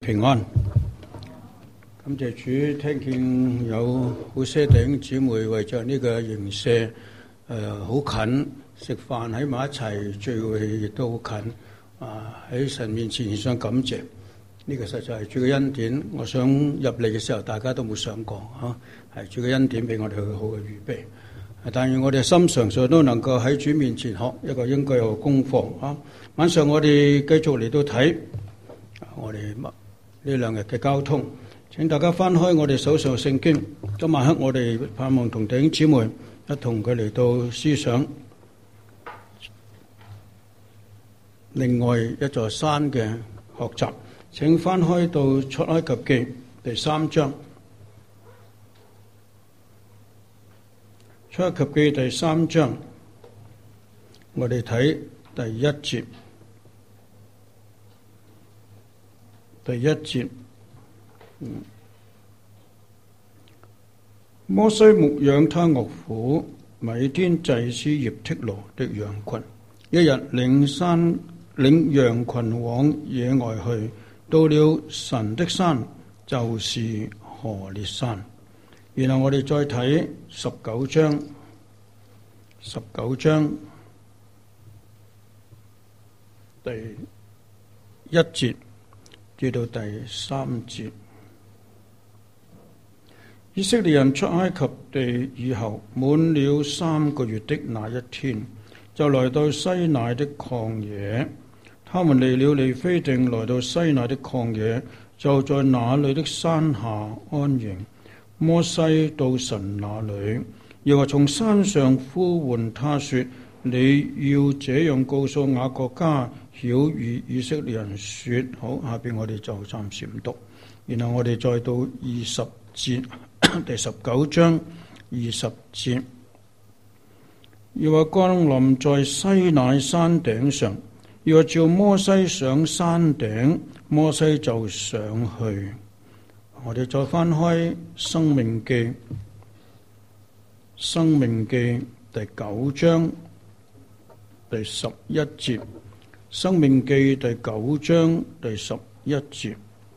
平安。感謝主，聽見有好些弟兄姊妹為着呢個營舍好近，食飯喺埋一齊，聚會亦都好近。喺神面前想感謝，呢個實在係主嘅恩典。我想入嚟嘅時候，大家都冇想過係主嘅恩典俾我哋去好嘅預備。但願我哋心常常都能夠喺主面前學一個應該有嘅功課。晚上我哋繼續嚟到睇我哋呢兩日嘅交通。請大家翻開我哋手上聖經。今晚黑我哋盼望同弟兄姊妹一同佢嚟到思想另外一座山嘅學習。請翻開到出埃及記第3章。出埃及記第3章，我哋睇第1節。第1節，摩西牧養他岳父米甸祭司葉忒羅的羊群，一日領羊群往野外去，到了神的山，就是何烈山。然後我哋再睇19章第1節至到第3節。以色列人出埃及地以後，滿了3個月的那一天，就來到西乃的曠野。他們離了利非定，來到西乃的曠野，就在那裏的山下安營。摩西到神那裏，耶和華從山上呼喚他說：你要這樣告訴雅各家，曉諭以色列人說。好，下邊我哋就暫時唔讀，然後我哋再到20節，第19章20節。耶和華降臨在西乃山頂上，耶和華召摩西上山頂，摩西就上去。我哋再翻開申命記第9章第11節。申命記第9章第11節。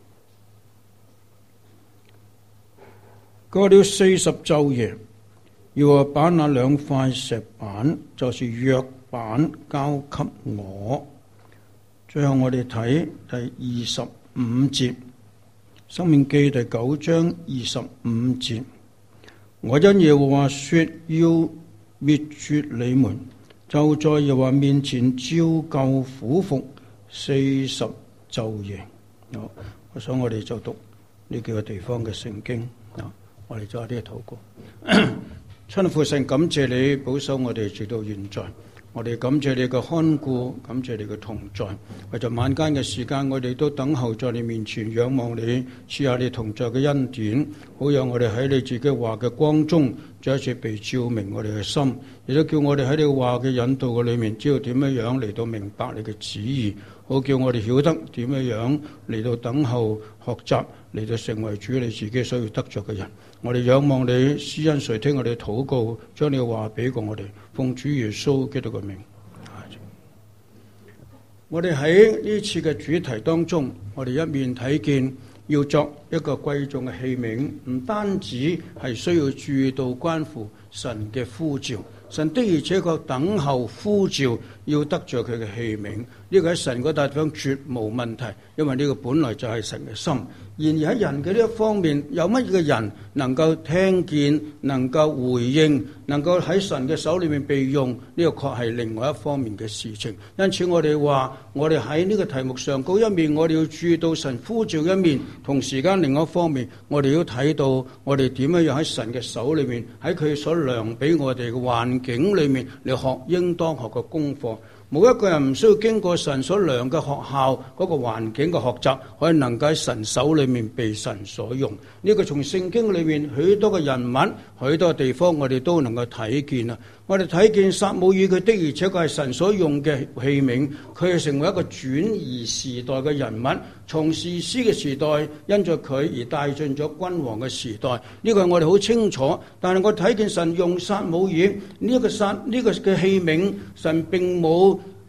過了40晝夜，耶和華把那2塊石板，就是約版，交給我。最後我哋睇第25節。申命記第9章25節。我因耶和華說要滅絕你們，就在耶和華面前照舊俯伏40晝夜。好，我想我哋就讀呢幾個地方嘅聖經。我哋做一啲禱告。親父神，感謝你保守我哋直到現在。我哋感謝你嘅看顧，感謝你嘅同在。為咗晚間嘅時間，我哋都等候在你面前，仰望你賜下你同在嘅恩典，好讓我哋喺你自己話嘅光中，再一次被照明我哋嘅心，亦都叫我哋喺你話嘅引導嘅裏面，知道點樣嚟到明白你嘅旨意，好叫我哋曉得點樣嚟到等候學習，嚟到成為主你自己所要得着嘅人。我哋仰望你施恩垂聽我哋禱告，將你嘅話俾過我哋，奉主耶穌基督嘅名。我哋喺呢次嘅主題當中，我哋一面睇見要作一個貴重嘅器皿，唔單止係需要注意到關乎神嘅呼召，神的而且確等候呼召要得着佢嘅器皿，呢個喺神嗰笪地方絕無問題，因為呢個本來就係神嘅心。然而喺人嘅呢一方面，有乜嘢嘅人能夠聽見、能夠回應、能夠喺神嘅手裏面被用，呢個確係另外一方面嘅事情。因此我哋話，我哋喺呢個題目上高一面，我哋要注意到神呼召一面，同時間另外一方面，我哋要睇到我哋點樣喺神嘅手裏面，喺佢所量俾我哋嘅環境裏面嚟學應當學嘅功課。冇一個人唔需要經過神所量嘅學校嗰個環境嘅學習，可以能夠喺神手裏面被神所用。呢個從聖經裏面許多嘅人物、許多嘅地方，我哋都能夠睇見啦。我哋睇見撒母耳，佢的而且確係神所用嘅器皿，佢係成為一個轉移時代嘅人物，從士師嘅時代因着佢而帶進咗君王嘅時代。呢個係我哋好清楚。但係我睇見神用撒母耳呢個嘅器皿，神並冇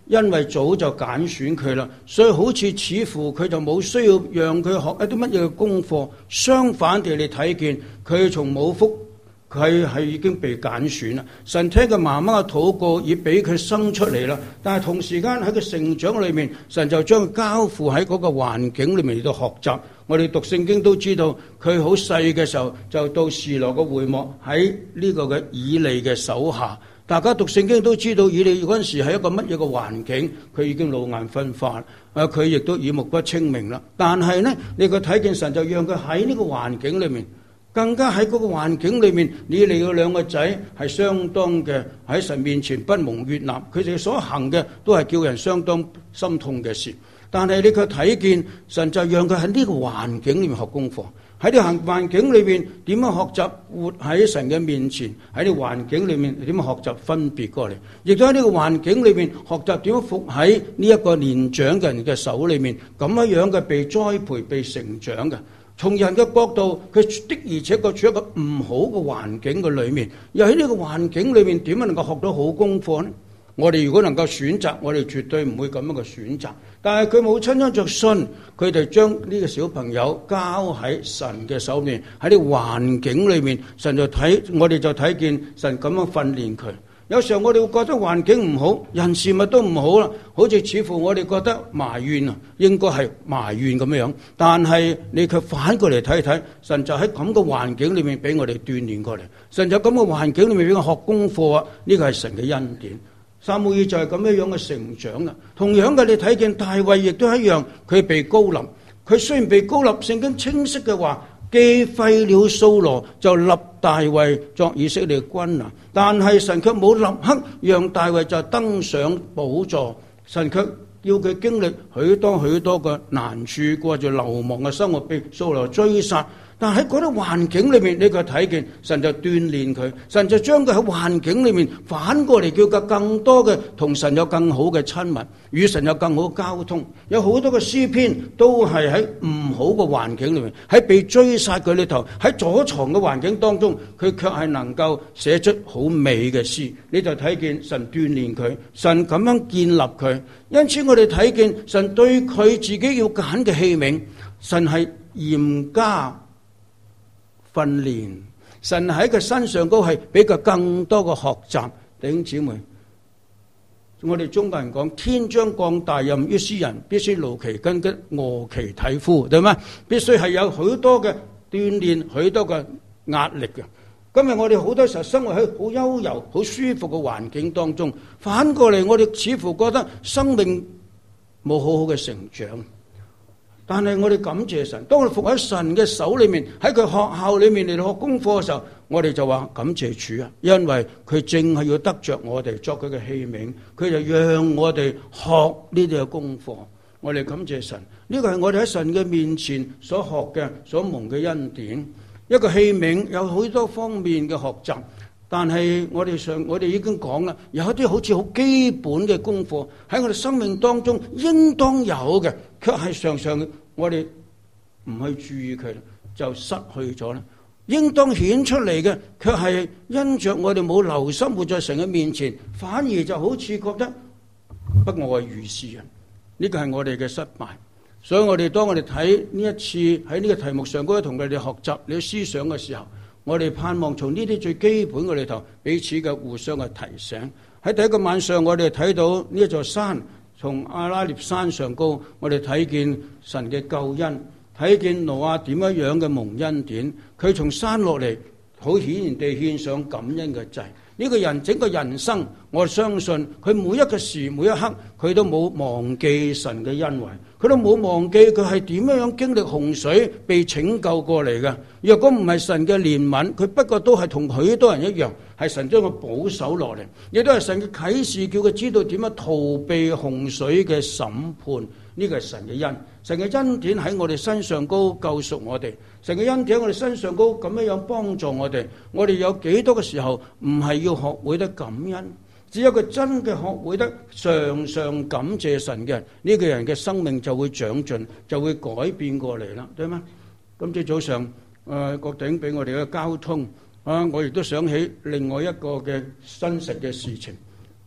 因為早就揀選佢啦，所以好似乎佢就冇需要讓佢學一啲乜嘢嘅功課。相反地，你睇見佢從母腹，佢係已經被揀選啦。神聽佢媽媽嘅禱告，已俾佢生出嚟啦。但係同時間喺佢成長裏面，神就將佢交付喺嗰個環境裏面嚟到學習。我哋讀聖經都知道，佢好細嘅時候就到示羅嘅會幕，喺呢個嘅以利嘅手下。大家讀聖經都知道，以利嗰陣時係一個乜嘢嘅環境，佢已經老眼昏花，佢亦都耳目不清明啦。但係呢，你佢睇見神就讓佢喺呢個環境裏面，更加喺嗰個環境裏面，以利嘅兩個仔係相當嘅喺神面前不蒙悅納，佢哋所行嘅都係叫人相當心痛嘅事。但係你佢睇見神就讓佢喺呢個環境裏面學功課。喺呢個環境裏面點樣學習活喺神嘅面前？喺呢個環境裏面點樣學習分別過嚟？亦都喺呢個環境裏面學習點樣服喺呢一個年長嘅人嘅手裏面，咁樣嘅被栽培、被成長嘅。從人嘅角度，佢的而且確處一個唔好嘅環境嘅裏面，又喺呢個環境裏面點樣能夠學到好功課呢？我哋如果能夠選擇，我哋絕對唔會咁樣嘅選擇。但係佢母親因着信，佢哋將呢個小朋友交喺神嘅手面，喺呢個環境裏面，神就我哋就睇見神咁樣訓練佢。有時候我哋會覺得環境唔好，人事物都唔好啦，好似乎我哋覺得埋怨啊，應該係埋怨咁樣。但係你卻反過嚟睇睇，神就喺咁嘅環境裏面俾我哋鍛煉過嚟，神就咁嘅環境裏面俾我學功課啊！呢個係神嘅恩典。撒母耳就係咁樣嘅成長啦。同樣嘅，你睇見大衛亦都一樣，佢被膏立。佢雖然被膏立，聖經清晰嘅話，既廢了掃羅，就立大衛作以色列君啊。但係神卻冇立刻讓大衛就登上寶座，神卻要佢經歷許多許多嘅難處，過住流亡嘅生活，被掃羅追殺。但喺嗰啲環境裏面，你佢睇見神就鍛煉佢，神就將佢喺環境裏面反過嚟，叫佢更多嘅同神有更好嘅親密，與神有更好嘅交通。有好多嘅詩篇都係喺唔好嘅環境裏面，喺被追殺佢裏頭，喺躲藏嘅環境當中，佢卻係能夠寫出好美嘅詩。你就睇見神鍛煉佢，神咁樣建立佢。因此我哋睇見神對佢自己要揀嘅器皿，神係嚴加訓練，神喺佢身上都係俾佢更多嘅學習。弟兄姊妹，我哋中國人講天將降大任於斯人，必須勞其筋骨，餓其體膚，對嗎？必須係有許多嘅鍛煉，許多嘅壓力嘅。今日我哋好多時候生活喺好悠柔、好舒服嘅環境當中，反過嚟我哋似乎覺得生命冇好好嘅成長。但係我哋感謝神，當我哋服喺神嘅手裏面，喺佢學校裏面嚟學功課嘅時候，我哋就話感謝主啊！因為佢正係要得着我哋作佢嘅器皿，佢就讓我哋學呢啲嘅功課。我哋感謝神，呢個係我哋喺神嘅面前所學嘅、所蒙嘅恩典。一個器皿有好多方面嘅學習，但係我哋已經講啦，有一啲好似好基本嘅功課喺我哋生命當中應當有嘅，卻係常常我哋唔去注意佢，就失去咗啦。應當顯出嚟嘅，卻係因着我哋冇留心活在神嘅面前，反而就好似覺得不外如是啊！呢個係我哋嘅失敗。所以當我哋睇呢一次喺呢個題目上高同佢哋學習你思想嘅時候，我哋盼望從呢啲最基本嘅裏頭彼此嘅互相嘅提醒。喺第一個晚上，我哋睇到呢一座山，從阿拉臘山上高，我哋睇見神嘅救恩，睇見挪亞點樣嘅蒙恩典。佢從山落嚟，好顯然地獻上感恩嘅祭。呢個人整個人生，我相信佢每一個時每一刻，佢都冇忘記神嘅恩惠，佢都冇忘記佢係點樣經歷洪水被拯救過嚟嘅。若果唔係神嘅憐憫，佢不過都係同許多人一樣，係神將佢保守落嚟，亦都係神嘅啟示，叫佢知道點樣逃避洪水嘅審判。呢個係神嘅恩，神嘅恩典喺我哋身上高救贖我哋，神嘅恩典喺我哋身上高咁樣幫助我哋。我哋有幾多嘅時候唔係要學會得感恩？只有一個真嘅學會得常常感謝神嘅人，呢個人嘅生命就會長進，就會改變過嚟啦，對嗎？今朝早上國頂俾我哋嘅交通我亦都想起另外一個嘅真實嘅事情。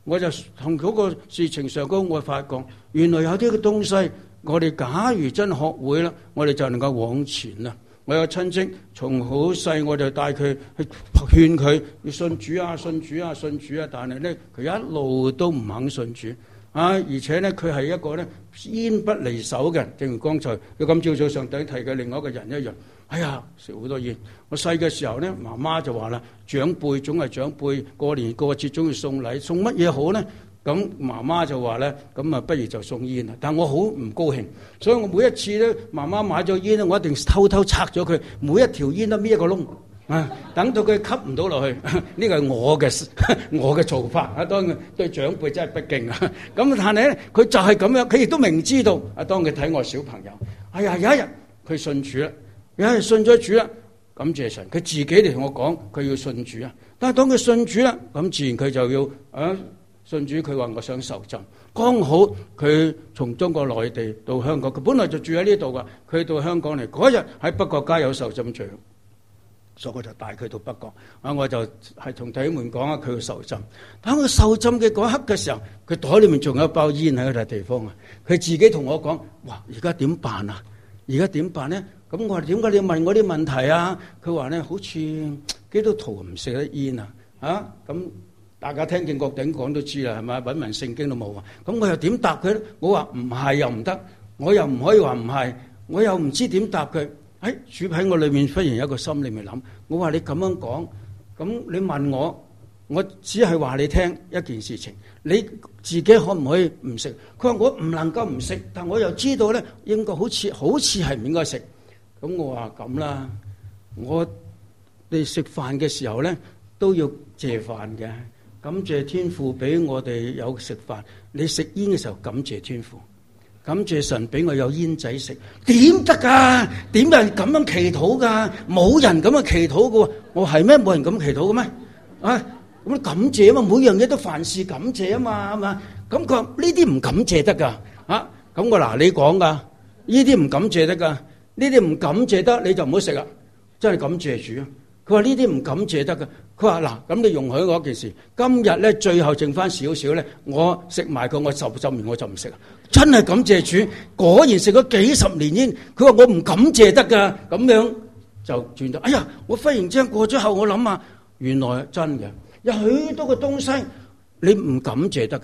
我就同嗰個事情上高，我發覺原來有啲嘅東西，我哋假如真學會啦，我哋就能夠往前啦。我有親戚從好細我就帶佢去勸佢要信主啊，信主啊，信主啊，但係咧佢一路都唔肯信主啊，而且咧佢係一個咧煙不離手嘅，正如剛才佢今朝早上帝提嘅另外一個人一樣。哎呀，食好多煙！我細嘅時候咧，媽媽就話啦，長輩總係長輩，過年過節總要送禮，送乜嘢好咧？咁媽媽就話咧，咁啊不如就送煙啦。但我好唔高興，所以我每一次咧，媽媽買咗煙咧，我一定偷偷拆咗佢，每一條煙都搣一個窿啊，等到佢吸唔到落去。呢個係我嘅做法啊。當然對長輩真係不敬啊。咁但係咧，佢就係咁樣，佢亦都明知道啊。當佢睇我小朋友，哎呀，有一日佢信主啦。有人信咗主啦，感謝神，佢自己嚟同我講佢要信主啊。但係當佢信主啦，咁自然佢就要信主。佢話我想受浸，剛好佢從中國內地到香港，佢本來就住喺呢度噶，佢到香港嚟嗰日喺北角街有受浸聚，所以我就帶佢到北角啊。我就係同弟兄們講啊，佢要受浸。當佢受浸嘅嗰一刻嘅時候，佢袋裏面仲有一包煙喺嗰笪地方啊。佢自己同我講：哇，而家點辦啊？而家點辦咧？咁我話點解你要問我啲問題啊？佢話咧，好似基督徒唔食得煙啊！咁大家聽見郭頂講都知啦，係咪？揾文聖經都冇啊！咁我又點答佢咧？我話唔係又唔得，我又唔可以話唔係，我又唔知點答佢。主喺我裏面忽然有一個心裏面諗，我話你咁樣講，咁你問我，我只係話你聽一件事情，你自己可唔可以唔食？佢話我唔能夠唔食，但我又知道咧，應該好似係唔應該食。咁我話咁啦，我哋食飯嘅時候咧都要謝飯嘅，感謝天父俾我哋有食飯。你食煙嘅時候感謝天父，感謝神俾我有煙仔食，點得噶？點有人咁樣祈禱噶？冇人咁樣祈禱嘅。我係咩？冇人咁祈禱嘅咩？啊，咁感謝啊嘛，每樣嘢都凡事感謝啊嘛，係嘛？咁佢話呢啲唔感謝得噶，啊，咁我嗱你講噶，呢啲唔感謝得噶。呢啲唔感謝得你就唔好食啦，真係感謝主啊！佢話呢啲唔感謝得嘅，佢話嗱，咁你容許我一件事，今日咧最後剩翻少少咧，我食埋佢，我受浸完我就唔食啦。真係感謝主，果然食咗幾十年煙。佢話我唔感謝得噶，咁樣就轉到。哎呀，我忽然之間過咗後，我諗下，原來真嘅，有許多嘅東西你唔感謝得嘅，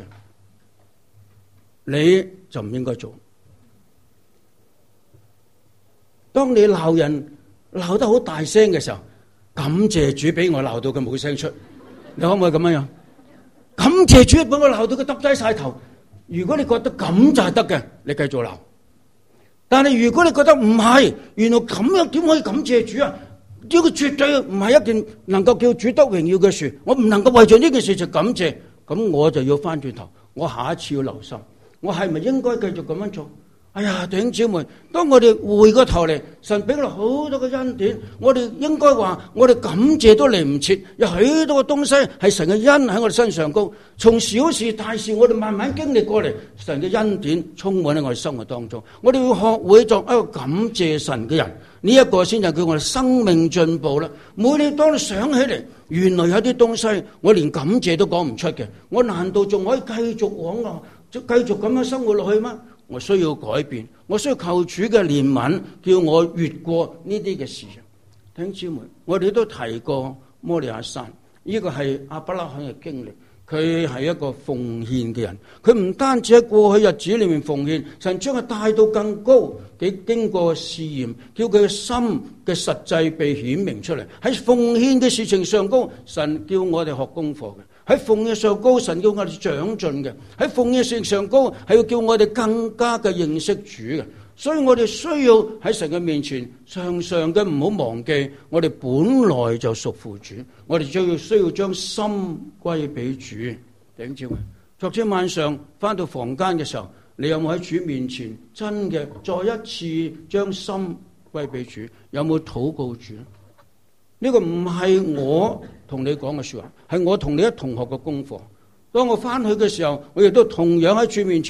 你就唔應該做。當你鬧人鬧得好大聲嘅時候，感謝主俾我鬧到佢冇聲出，你可唔可以咁樣？感謝主俾我鬧到佢耷低晒頭。如果你覺得咁就係得嘅，你繼續鬧。但係如果你覺得唔係，原來咁樣點可以感謝主啊？呢個絕對唔係一件能夠叫主得榮耀嘅事。我唔能夠為咗呢件事就感謝，咁我就要翻轉頭，我下一次要留心，我係咪應該繼續咁樣做？哎呀，弟兄姊妹，當我哋回過頭嚟，神俾我哋好多嘅恩典，我哋應該話，我哋感謝都嚟唔切，有許多嘅東西係神嘅恩喺我哋身上高，從小事大事，我哋慢慢經歷過嚟，神嘅恩典充滿喺我哋生活當中，我哋要學會作一個感謝神嘅人，呢一個先就叫我哋生命進步啦。每年當你想起嚟，原來有啲東西我連感謝都講唔出嘅，我難道仲可以繼續往啊，繼續咁樣生活落去嗎？我需要改變，我需要求主嘅憐憫，叫我越過呢啲嘅事。弟兄姊妹，我哋都提過摩利亞山，呢個係亞伯拉罕嘅經歷，佢係一個奉獻嘅人，佢唔單止喺過去日子裏面奉獻，神將佢帶到更高，經過試驗，叫佢嘅心嘅實際被顯明出嚟。喺奉獻嘅事情上高，神叫我哋學功課嘅。喺奉獻上高，神叫我哋長進嘅；喺奉獻事上高，係要叫我哋更加嘅認識主嘅。所以我哋需要喺神嘅面前，常常嘅唔好忘記，我哋本來就屬乎主，我哋就需要將心歸俾主。弟兄姊妹，昨天晚上翻到房間嘅時候，你有冇喺主面前真嘅再一次將心歸俾主？有冇禱告主？呢個唔係我同你講嘅說話，係我同你一同學嘅功課。當我翻去嘅時候，我亦都同樣喺主面前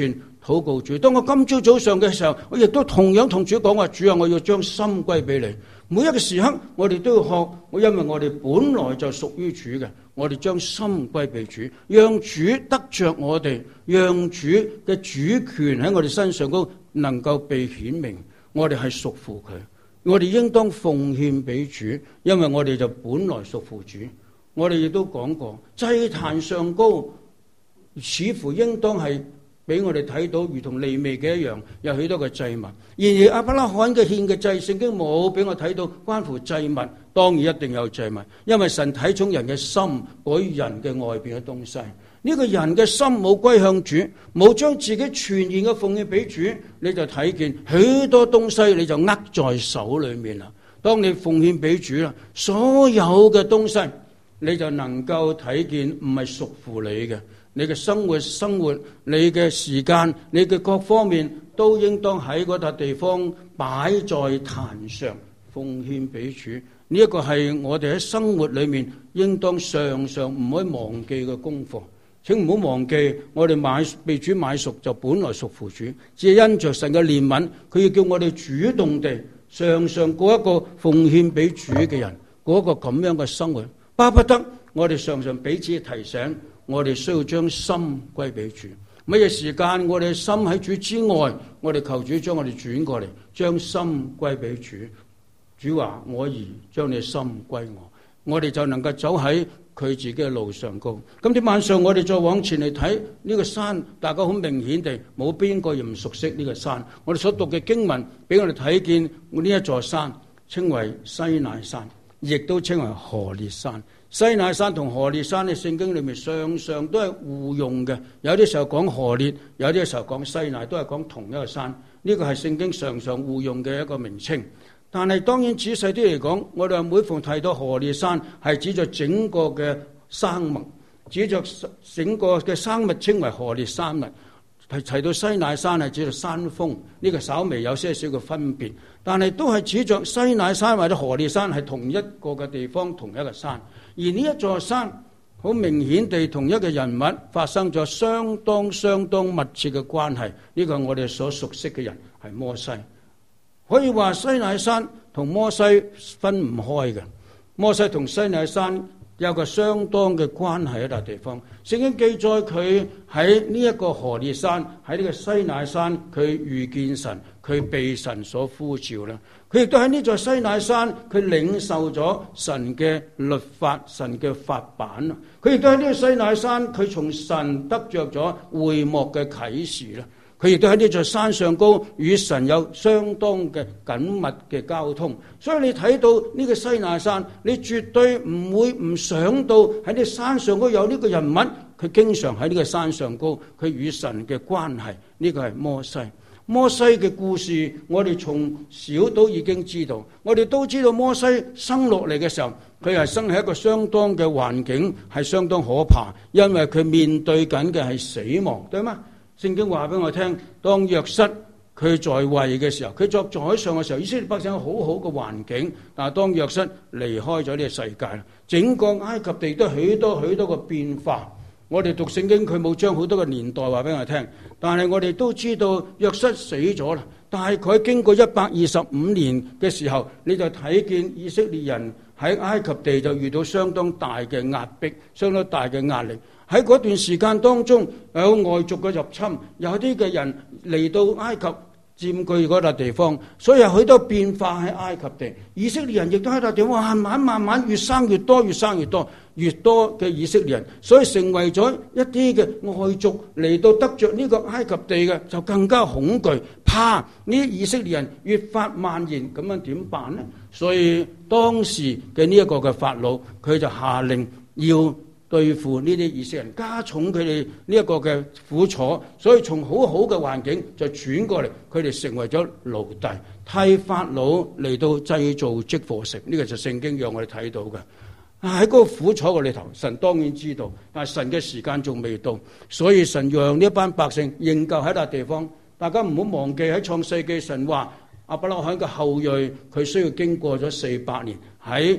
禱告主。當我今朝早上嘅時候，我亦都同樣同主講話：主啊，我要將心歸俾你。每一個時刻，我哋都要學，因為我哋本來就屬於主嘅，我哋將心歸俾主，讓主得着我哋，讓主嘅主權喺我哋身上都能夠被顯明。我哋係屬乎佢，我哋應當奉獻俾主，因為我哋就本來屬乎主。我哋亦都講過，祭壇上高似乎應當係俾我哋睇到，如同利未嘅一樣，有許多嘅祭物。然而亞伯拉罕嘅獻嘅祭，聖經冇俾我睇到關乎祭物，當然一定有祭物，因為神睇重人嘅心，改人嘅外邊嘅東西。呢個人嘅心冇歸向主，冇將自己全然嘅奉獻俾主，你就睇見許多東西你就握在手裏面啦。當你奉獻俾主啦，所有嘅東西你就能夠睇見唔係屬乎你嘅。你嘅生活，你嘅時間，你嘅各方面都應當喺嗰笪地方擺在壇上奉獻俾主。呢一個係我哋喺生活裏面應當常常唔可以忘記嘅功課。請唔好忘記，我哋被主買贖就本來屬乎主，只係因着神嘅憐憫，佢要叫我哋主動地常常過一個奉獻俾主嘅人，過一個咁樣嘅生活。巴不得我哋常常彼此提醒，我哋需要將心歸俾主。乜嘢時間我哋心喺主之外，我哋求主將我哋轉過嚟，將心歸俾主。主話：我兒將你心歸我，我哋就能夠走喺佢自己嘅路上高。今天晚上我哋再往前嚟睇呢個山，大家好明顯地冇邊個唔熟悉呢個山。我哋所讀嘅經文俾我哋睇見呢一座山稱為西乃山，亦都稱為何烈山。西乃山同何烈山喺聖經裏面常常都係互用嘅，有啲時候講何烈，有啲時候講西乃，都係講同一個山。呢個係聖經常常互用嘅一個名稱。但係當然仔細啲嚟講，我哋每逢提到何烈山，係指著整個嘅生物，指著整個嘅生物稱為何烈山脈。提到西乃山係指著山峰，呢個稍微有些少嘅分別，但係都係指著西乃山或者何烈山係同一個嘅地方，同一個山。而呢一座山好明顯地同一個人物發生咗相當密切嘅關係。呢個係我哋所熟悉嘅人係摩西。可以話西乃山同摩西分唔開嘅，摩西同西乃山有個相當嘅關係喺笪地方。聖經記載佢喺呢一個何烈山，喺呢個西乃山，佢遇見神，佢被神所呼召啦。佢亦都喺呢座西乃山，佢領受咗神嘅律法、神嘅法版啦。佢亦都喺呢個西乃山，佢從神得着咗會幕嘅啟示啦。佢亦都喺呢座山上高與神有相當嘅緊密嘅交通，所以你睇到呢個西乃山，你絕對唔會唔想到喺呢山上高有呢個人物，佢經常喺呢個山上高，佢與神嘅關係，呢個係摩西。摩西嘅故事，我哋從小都已經知道，我哋都知道摩西生落嚟嘅時候，佢係生喺一個相當嘅環境，係相當可怕，因為佢面對緊嘅係死亡，對嗎？聖經話俾我聽，當約瑟佢在位嘅時候，佢作宰相嘅時候，以色列百姓有好好嘅環境。但係當約瑟離開咗呢個世界，整個埃及地都許多嘅變化。我哋讀聖經，佢冇將好多嘅年代話俾我聽，但係我哋都知道約瑟死咗啦。大概經過125年嘅時候，你就睇見以色列人喺埃及地就遇到相當大嘅壓迫，相當大嘅壓力。喺嗰段時間當中，有外族嘅入侵，有啲嘅人嚟到埃及佔據嗰笪地方，所以有許多變化喺埃及地。以色列人亦都喺笪地方慢慢越生越多，越多嘅以色列人，所以成為咗一啲嘅外族嚟到得着呢個埃及地嘅，就更加恐懼，怕呢啲以色列人越發蔓延，咁樣點辦呢？所以當時嘅呢一個嘅法老，佢就下令要對付呢啲以色列人，加重佢哋呢一個嘅苦楚，所以從好好嘅環境就轉過嚟，佢哋成為咗奴隸，替法老嚟到製造積貨城。呢個就聖經讓我哋睇到嘅。喺嗰個苦楚嘅裏頭，神當然知道，但係神嘅時間仲未到，所以神讓呢一班百姓仍舊喺笪地方。大家唔好忘記喺創世記神話亞伯拉罕嘅後裔，佢需要經過咗400年喺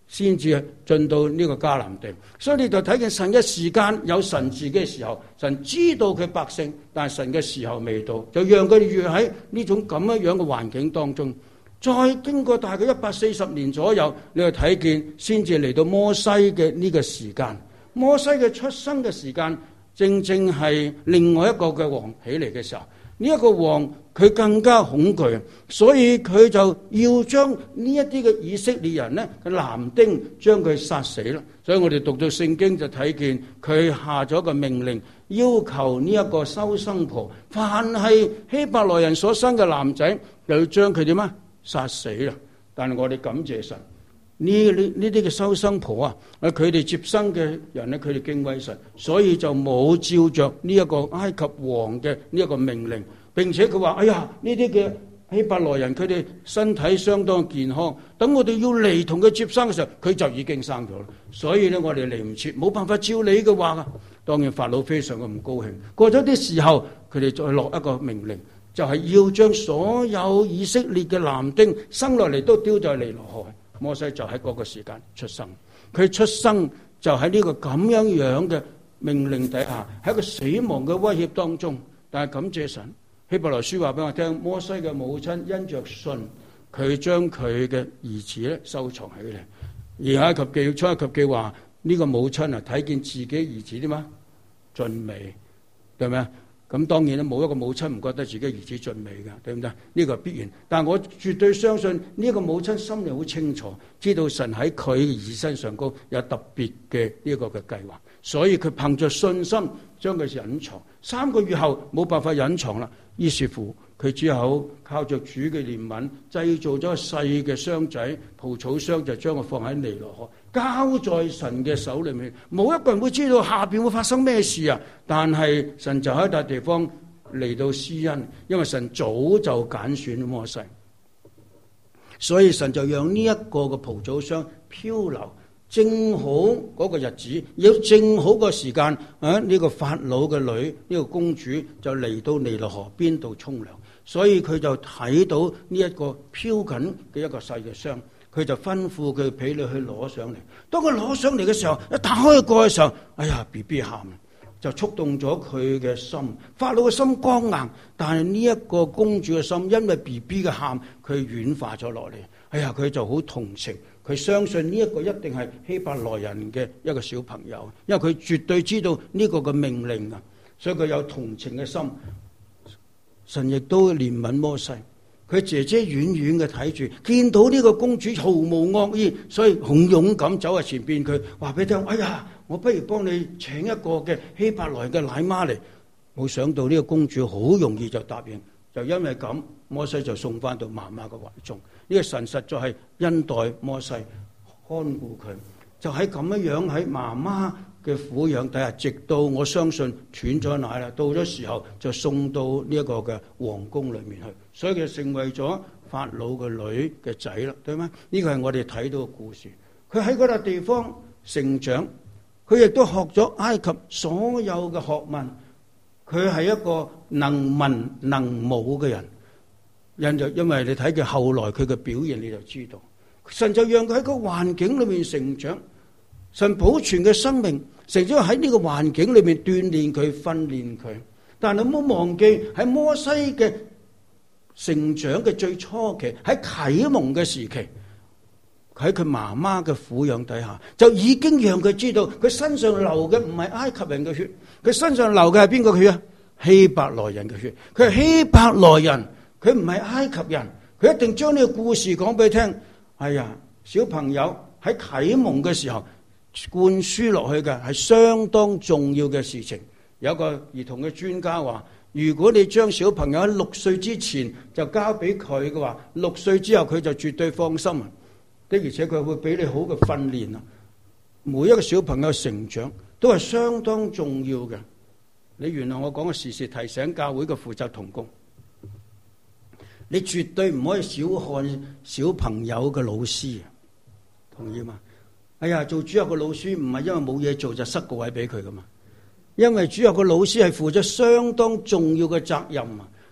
先至進到呢個迦南地。所以你就睇見神嘅時間有神自己嘅時候，神知道佢百姓，但係神嘅時候未到，就讓佢哋越喺呢種咁樣嘅環境當中。再經過大概140年左右，你就睇見先至嚟到摩西嘅呢個時間。摩西嘅出生嘅時間，正正係另外一個嘅王起嚟嘅時候。呢一個王佢更加恐懼，所以佢就要將呢一啲嘅以色列人呢嘅男丁將佢殺死啦。所以我哋讀到聖經就睇見佢下咗個命令，要求呢一個收生婆，凡係希伯來人所生嘅男仔，就要將佢點啊殺死啦。但係我哋感謝神，呢啲嘅收生婆啊，佢哋接生嘅人呢，佢哋敬畏神，所以就冇照着呢一個埃及王嘅呢一個命令，並且佢話：哎呀，呢啲嘅希伯來人佢哋身體相當健康，等我哋要嚟同佢接生嘅時候，佢就已經生咗啦。所以呢，我哋嚟唔切，冇辦法照你嘅話啊。當然法老非常嘅唔高興。過咗啲時候，佢哋再落一個命令，就係要將所有以色列嘅男丁生落嚟都丟在尼羅河。摩西就喺嗰個時間出生，佢出生就喺呢個咁樣嘅命令底下，喺一個死亡嘅威脅當中。但係感謝神，希伯來書話俾我聽，摩西嘅母親因着信，佢將佢嘅兒子咧收藏起嚟。而埃及記出埃及記話呢個母親啊，睇見自己兒子點啊俊美，對咪啊？咁當然咧，冇一個母親唔覺得自己兒子俊美㗎，對唔對？呢個係必然。但係我絕對相信呢個母親心裏好清楚，知道神喺佢兒子身上高有特別嘅呢個嘅計劃，所以佢憑着信心將佢隱藏。3個月後冇辦法隱藏啦，於是乎佢只好靠着主嘅憐憫，製造咗個細嘅箱仔，蒲草箱，就將佢放喺尼羅河，交在神嘅手裏面。冇一個人會知道下邊會發生咩事啊！但係神就喺笪地方嚟到施恩，因為神早就揀選摩西，所以神就讓呢一個嘅蒲草箱漂流，正好嗰個日子，要正好個時間啊！呢個法老嘅女，呢個公主就嚟到尼羅河邊度沖涼。所以佢就睇到呢一個飄緊嘅一個細嘅箱，佢就吩咐佢婢女去攞上嚟。當佢攞上嚟嘅時候，一打開個嘅時候，哎呀 BB 喊，就觸動咗佢嘅心。法老嘅心剛硬，但係呢一個公主嘅心，因為 BB 嘅喊，佢軟化咗落嚟。哎呀，佢就好同情，佢相信呢一個一定係希伯來人嘅一個小朋友，因為佢絕對知道呢個嘅命令啊，所以佢有同情嘅心。神亦都憐憫摩西，佢姐姐遠遠嘅睇住，見到呢個公主毫無惡意，所以好勇敢走喺前邊。佢話俾佢聽：哎呀，我不如幫你請一個嘅希伯來嘅奶媽嚟。冇想到呢個公主好容易就答應，就因為咁，摩西就送翻到媽媽嘅懷中。呢個神實在係恩待摩西，看顧佢，就喺咁樣喺媽媽嘅撫養底下，直到我相信斷咗奶啦，到咗時候就送到呢一個嘅皇宮裏面去，所以佢成為咗法老嘅女嘅仔啦，對嗎？呢個係我哋睇到嘅故事。佢喺嗰笪地方成長，佢亦都學咗埃及所有嘅學問，佢係一個能文能武嘅人。因為你睇佢後來佢嘅表現，你就知道神就讓佢喺個環境裏面成長，神保存嘅生命，成咗喺呢個環境裏面鍛煉佢、訓練佢。但係你唔好忘記喺摩西嘅成長嘅最初期，喺啟蒙嘅時期，喺佢媽媽嘅撫養底下，就已經讓佢知道佢身上流嘅唔係埃及人嘅血，佢身上流嘅係邊個血啊？希伯來人嘅血。佢係希伯來人，佢唔係埃及人。佢一定將呢個故事講俾你聽。哎呀，小朋友喺啟蒙嘅時候灌輸落去嘅係相當重要嘅事情。有個兒童嘅專家話，如果你將小朋友喺6歲之前就交俾佢嘅話，6歲之後佢就絕對放心。的而且佢會俾你好嘅訓練啊！每一個小朋友成長都係相當重要嘅。你原來我講嘅時時提醒教會嘅負責同工，你絕對唔可以小看小朋友嘅老師，同意嗎？哎呀，做主日嘅老師唔係因為冇嘢做就塞個位俾佢噶嘛，因為主日嘅老師係負責相當重要嘅責任啊！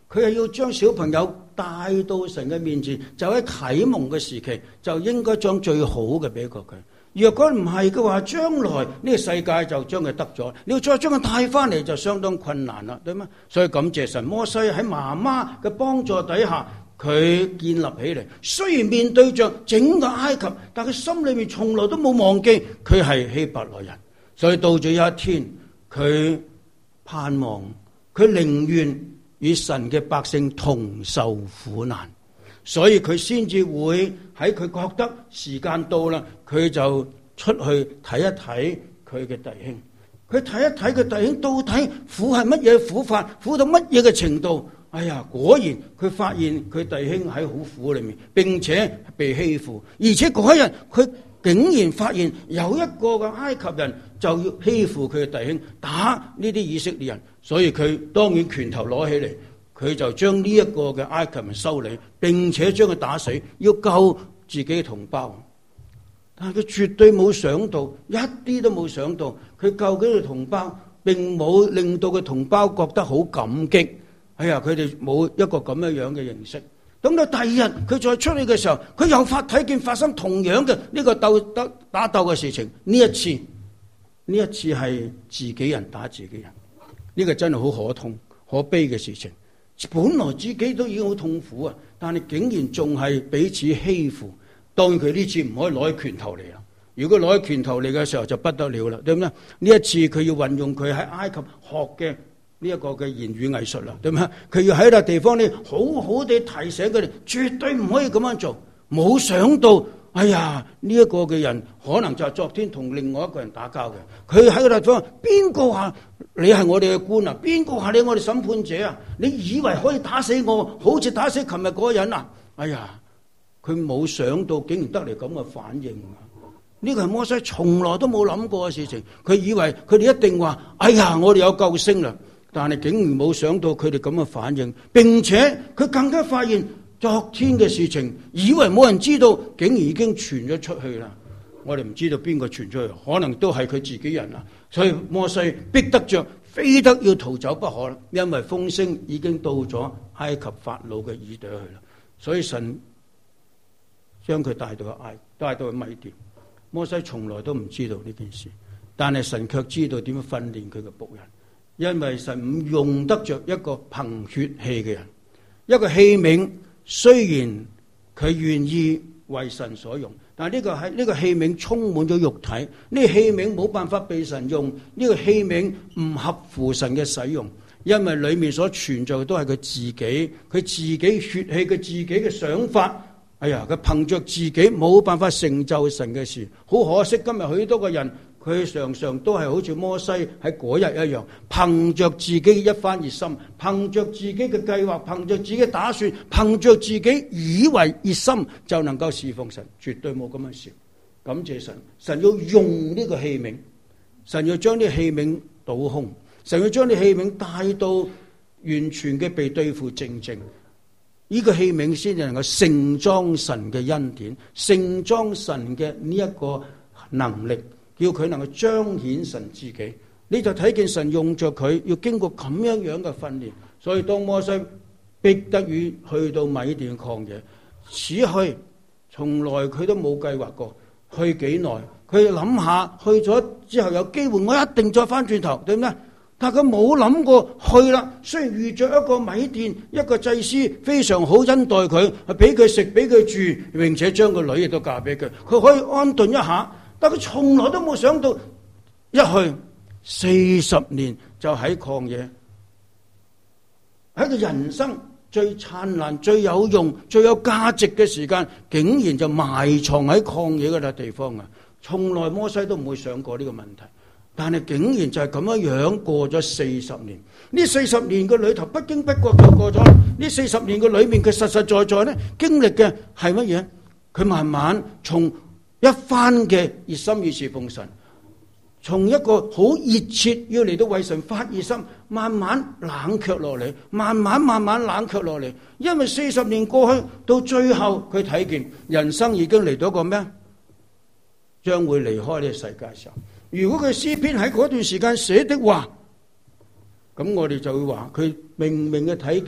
佢係要將小朋友帶到神嘅面前，就喺啟蒙嘅時期，就應該將最好嘅俾過佢。若果唔係嘅話，將來呢個世界就將佢得咗，你要再將佢帶翻嚟就相當困難啦，對嗎？所以感謝神，摩西喺媽媽嘅幫助底下，佢建立起嚟。雖然面對着整個埃及，但佢心裏面從來都冇忘記佢係希伯來人。所以到咗有一天，佢盼望，佢寧願與神嘅百姓同受苦難。所以佢先至會喺佢覺得時間到啦，佢就出去睇一睇佢嘅弟兄，佢睇一睇佢弟兄到底苦係乜嘢苦法，苦到乜嘢嘅程度。哎呀，果然佢發現佢弟兄喺好苦裏面，並且被欺負，而且嗰一日佢竟然發現有一個嘅埃及人就要欺負佢嘅弟兄，打呢啲以色列人，所以佢當然拳頭攞起嚟。佢就將呢一個嘅埃及人收理，並且將佢打死，要救自己嘅同胞。但係佢絕對冇想到，一啲都冇想到，佢救佢嘅同胞，並冇令到佢同胞覺得好感激。哎呀，佢哋冇一個咁樣嘅認識。等到第二日佢再出去嘅時候，佢又睇見發生同樣嘅呢個打鬥嘅事情。呢一次係自己人打自己人，呢個真係好可痛可悲嘅事情。本來自己都已經好痛苦啊，但係竟然仲係彼此欺負。當然佢呢次唔可以攞起拳頭嚟啦。如果攞起拳頭嚟嘅時候就不得了啦，對唔對？呢一次佢要運用佢喺埃及學嘅呢一個嘅言語藝術啦，對唔對？佢要喺笪地方呢好好地提醒佢哋，絕對唔可以咁樣做。冇想到，哎呀，呢一個嘅人可能就係昨天同另外一個人打交嘅。佢喺個地方，邊個話你係我哋嘅官啊？邊個話你係我哋審判者啊？你以為可以打死我，好似打死琴日嗰個人啊？哎呀，佢冇想到竟然得嚟咁嘅反應啊！呢個係摩西從來都冇諗過嘅事情。佢以為佢哋一定話，哎呀，我哋有救星啦！但係竟然冇想到佢哋咁嘅反應，並且佢更加發現昨天嘅事情，以為冇人知道，竟然已經傳咗出去啦。我哋唔知道邊個傳出去，可能都係佢自己人啦。所以摩西逼得着，非得要逃走不可啦，因為風聲已經到咗埃及法老嘅耳朵去啦。所以神將佢帶到去米甸。摩西從來都唔知道呢件事，但係神卻知道點樣訓練佢嘅僕人，因為神唔用得着一個憑血氣嘅人，一個器皿。雖然佢願意為神所用，但係呢個器皿充滿咗肉體，呢個器皿冇辦法被神用，呢個器皿唔合乎神嘅使用，因為裏面所存在嘅都係佢自己血氣，佢自己嘅想法。哎呀，佢憑着自己冇辦法成就神嘅事，好可惜。今日許多個人，佢常常都係好似摩西喺嗰日一樣，憑着自己一番熱心，憑着自己嘅計劃，憑着自己嘅打算，憑着自己以為熱心就能夠侍奉神，絕對冇咁嘅事。感謝神，神要用呢個器皿，神要將呢個器皿倒空，神要將呢個器皿帶到完全嘅被對付正正。呢個器皿先至能夠盛裝神嘅恩典，盛裝神嘅呢一個能力，叫佢能夠彰顯神自己。你就睇見神用着佢，要經過咁樣嘅訓練。所以當摩西逼得於去到米甸曠野，此去從來佢都冇計劃過去幾耐。佢諗下去咗之後有機會，我一定再翻轉頭，對唔對？但佢冇諗過去啦。雖然遇着一個米甸一個祭司非常好恩待佢，俾佢食俾佢住，並且將個女亦都嫁俾佢，佢可以安頓一下。但佢從來都冇想到，一去40年就喺曠野，喺佢人生最燦爛、最有用、最有價值嘅時間，竟然就埋藏喺曠野嗰笪地方啊！從來摩西都唔會想過呢個問題。但係竟然就係咁樣過咗40年，呢40年嘅裏頭不經不覺就過咗。呢40年嘅裏面，佢實實在在咧經歷嘅係乜嘢？佢慢慢從一番嘅熱心以侍奉神，從一個好熱切要嚟到為神發熱心，慢慢冷卻落嚟，慢慢冷卻落嚟。因為40年過去，到最後佢睇見人生已經嚟到一個咩？將會離開呢個世界嘅時候。如果佢詩篇喺嗰段時間寫的話，咁我哋就會話佢明明嘅睇見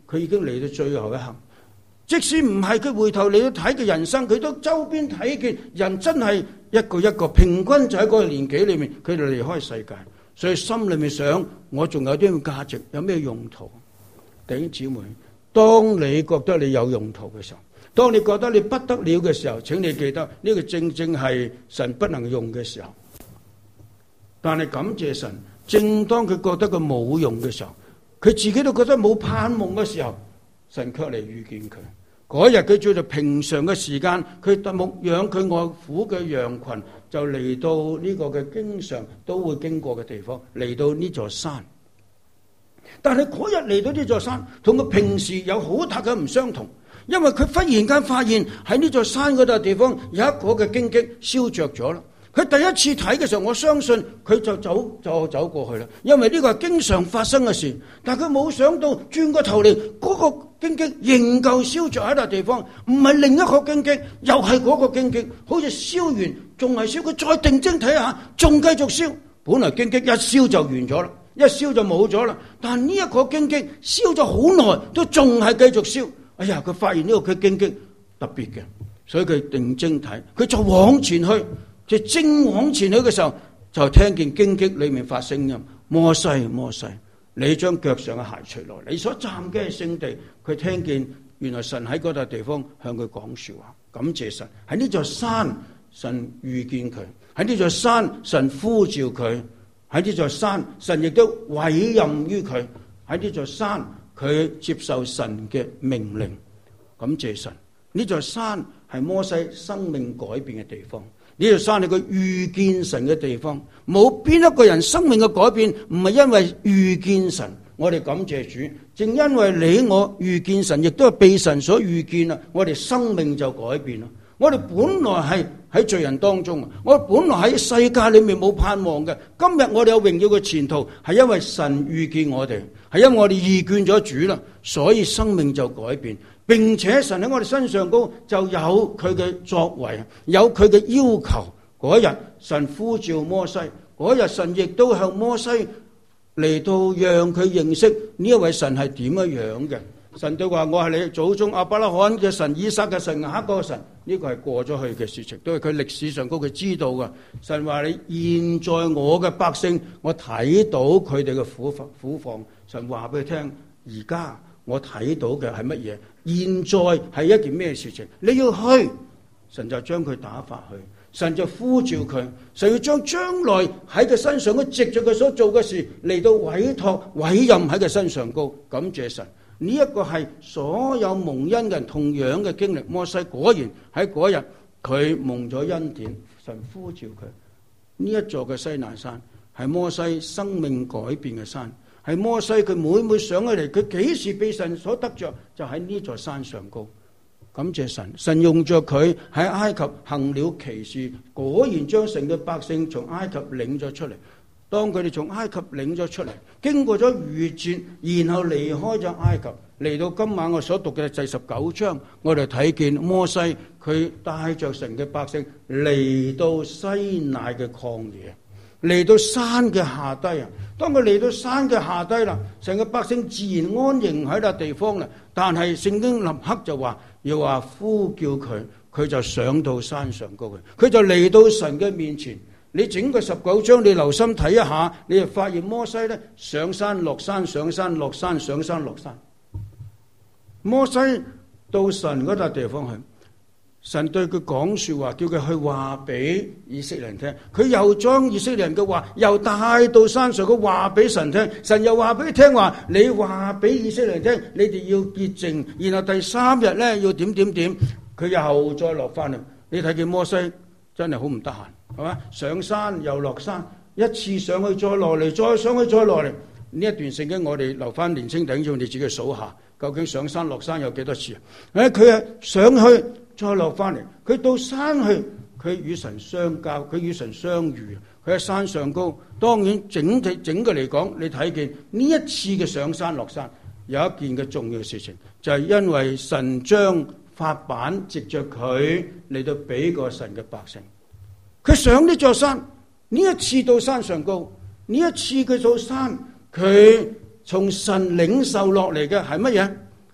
佢已經嚟到最後一刻。即使唔係佢回頭嚟到睇嘅人生，佢都周邊睇見人真係一個一個平均就喺嗰個年紀裏面，佢哋離開世界，所以心裏面想，我仲有啲價值，有咩用途？弟兄姊妹，當你覺得你有用途嘅時候，當你覺得你不得了嘅時候，請你記得呢個正正係神不能用嘅時候。但係感謝神，正當佢覺得佢冇用嘅時候，佢自己都覺得冇盼望嘅時候，神卻嚟遇見佢。嗰日佢叫做平常嘅時間，佢牧養佢外父嘅羊群，就嚟到呢個嘅經常都會經過嘅地方，嚟到呢座山。但係嗰日嚟到呢座山，同佢平時有好大嘅唔相同，因為佢忽然間發現喺呢座山嗰度地方有一個嘅荊棘燒着咗啦。佢第一次睇嘅時候，我相信佢就走過去啦，因為呢個係經常發生嘅事。但係佢冇想到轉個頭嚟，嗰個荊棘仍舊燒着喺笪地方，唔係另一個荊棘，又係嗰個荊棘，好似燒完仲係燒。佢再定睛睇下，仲繼續燒。本來荊棘一燒就完咗啦，一燒就冇咗啦。但係呢一個荊棘燒咗好耐，都仲係繼續燒。哎呀，佢發現呢個荊棘特別嘅，所以佢定睛睇，佢就往前去。就正往前去嘅時候，就聽見荊棘裏面發聲音：摩西，摩西，你將腳上嘅鞋除落，你所站嘅係聖地。佢聽見原來神喺嗰笪地方向佢講說話，感謝神。喺呢座山，神遇見佢；喺呢座山，神呼召佢；喺呢座山，神亦都委任於佢；喺呢座山，佢接受神嘅命令。感謝神，呢座山係摩西生命改變嘅地方。呢座山係佢遇見神嘅地方，冇邊一個人生命嘅改變唔係因為遇見神。我哋感謝主，正因為你我遇見神，亦都係被神所遇見啦，我哋生命就改變啦。我哋本來係喺罪人當中，我哋本來喺世界裏面冇盼望嘅，今日我哋有榮耀嘅前途，係因為神遇見我哋，係因為我哋遇見咗主啦，所以生命就改變。並且神喺我哋身上高就有佢嘅作為，有佢嘅要求。嗰日神呼召摩西，嗰日神亦都向摩西嚟到讓佢認識呢一位神係點樣嘅。神都話：我係你祖宗亞伯拉罕嘅神、以撒嘅神、雅各嘅神。呢個係過咗去嘅事情，都係佢歷史上高佢知道嘅。神話你現在我嘅百姓，我睇到佢哋嘅苦況。神話俾佢聽，而家我睇到嘅係乜嘢？現在係一件咩事情？你要去，神就將佢打發去，神就呼召佢，神要將將來喺佢身上佢藉著佢所做嘅事嚟到委託委任喺佢身上高。感謝神，呢一個係所有蒙恩嘅人同樣嘅經歷。摩西果然喺嗰日佢蒙咗恩典，神呼召佢。呢一座嘅西乃山係摩西生命改變嘅山。係摩西佢每上起嚟，佢幾時被神所得着，就喺呢座山上高。感謝神，神用着佢喺埃及行了奇事，果然將神嘅百姓從埃及領咗出嚟。當佢哋從埃及領咗出嚟，經過咗逾越，然後離開咗埃及，嚟到今晚我所讀嘅第19章，我哋睇見摩西佢帶着神嘅百姓嚟到西乃嘅曠野。嚟到山嘅下低啊！當佢嚟到山嘅下低啦，成個百姓自然安營喺笪地方啦。但係聖經立刻就話要話呼叫佢，佢就上到山上高去，佢就嚟到神嘅面前。你整個19章你留心睇一下，你就發現摩西咧上山落山，上山落山，上山落山。摩西到神嗰笪地方去。神對佢講說話，叫佢去話俾以色列人聽。佢又將以色列人嘅話又帶到山上，佢話俾神聽。神又話俾佢聽話，你話俾以色列人聽，你哋要潔淨。然後第3日咧要點點點，佢又再落翻嚟。你睇見摩西真係好唔得閒，係嘛？上山又落山，一次上去再落嚟，再上去再落嚟。呢一段聖經我哋留翻年青弟兄，你自己數下，究竟上山落山有幾多次啊？佢係上去。再落翻嚟，佢到山去，佢與神相交，佢與神相遇，佢喺山上高。當然整個嚟講，你睇見呢一次嘅上山落山，有一件嘅重要事情，就係因為神將法版藉着佢嚟到俾個神嘅百姓。佢上呢座山，呢一次到山上高，呢一次佢到山，佢從神領受落嚟嘅係乜嘢？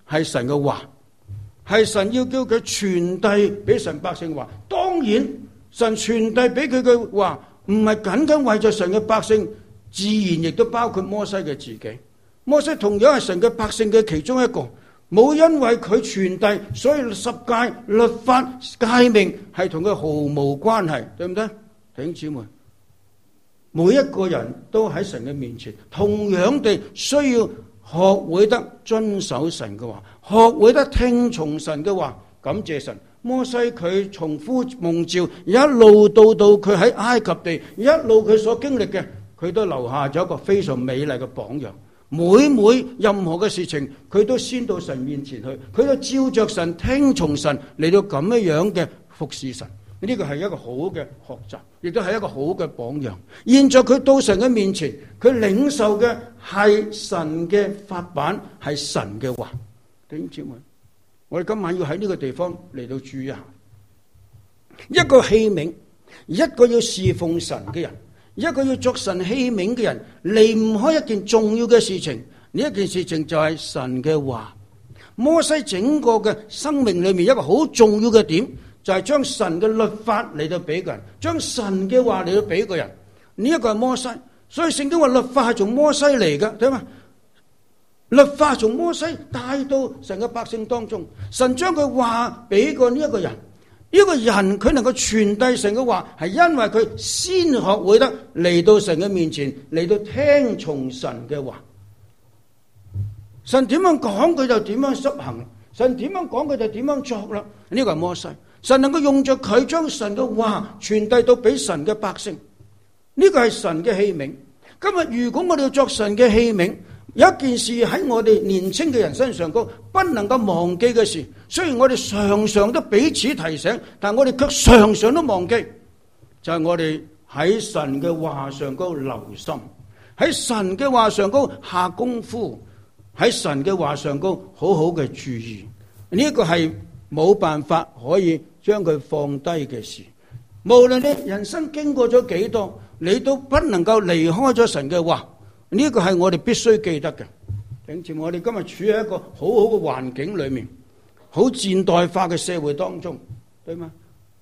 係神嘅話，係神要叫佢傳遞俾神百姓話。當然神傳遞俾佢嘅話唔係僅僅為咗神嘅百姓，自然亦都包括摩西嘅自己。摩西同樣係神嘅百姓嘅其中一個，冇因為佢傳遞，所以十誡律法誡命係同佢毫無關係，對唔對？弟兄姊妹，每一個人都喺神嘅面前，同樣地需要學會得遵守神嘅話，學會得聽從神嘅話。感謝神，摩西佢從呼蒙召一路到佢喺埃及地，一路佢所經歷嘅，佢都留下咗一個非常美麗嘅榜樣。每任何嘅事情，佢都先到神面前去，佢都照着神聽從神嚟到咁樣嘅服侍神。呢個係一個好嘅學習，亦都係一個好嘅榜樣。現在佢到神嘅面前，佢領受嘅係神嘅法版，係神嘅話。弟兄姊妹，我哋今晚要喺呢個地方嚟到注意一下，一個器皿，一個要侍奉神嘅人，一個要作神器皿嘅人，離唔開一件重要嘅事情。呢一件事情就係神嘅話。摩西整個嘅生命裏面一個好重要嘅點，就係將神嘅律法嚟到俾個人，將神嘅話嚟到俾個人。呢一個係摩西，所以聖經話律法係從摩西嚟嘅，對嘛？律法從摩西帶到神嘅百姓當中，神將佢話俾過呢一個人。呢個人佢能夠傳遞神嘅話，係因為佢先學會得嚟到神嘅面前，嚟到聽從神嘅話。神點樣講佢就點樣執行，神點樣講佢就點樣作啦。呢個係摩西，神能夠用着佢將神嘅話傳遞到俾神嘅百姓。呢個係神嘅器皿。今日如果我哋要作神嘅器皿，有一件事喺我哋年輕嘅人身上高不能夠忘記嘅事，雖然我哋常常都彼此提醒，但我哋卻常常都忘記，就係我哋喺神嘅話上高留心，喺神嘅話上高下功夫，喺神嘅話上高好好嘅注意。呢個係冇辦法可以將佢放低嘅事。無論你人生經過咗幾多，你都不能夠離開咗神嘅話。呢個係我哋必須記得嘅。頂住我哋今日處喺一個好好嘅環境裏面，好現代化嘅社會當中，對嗎？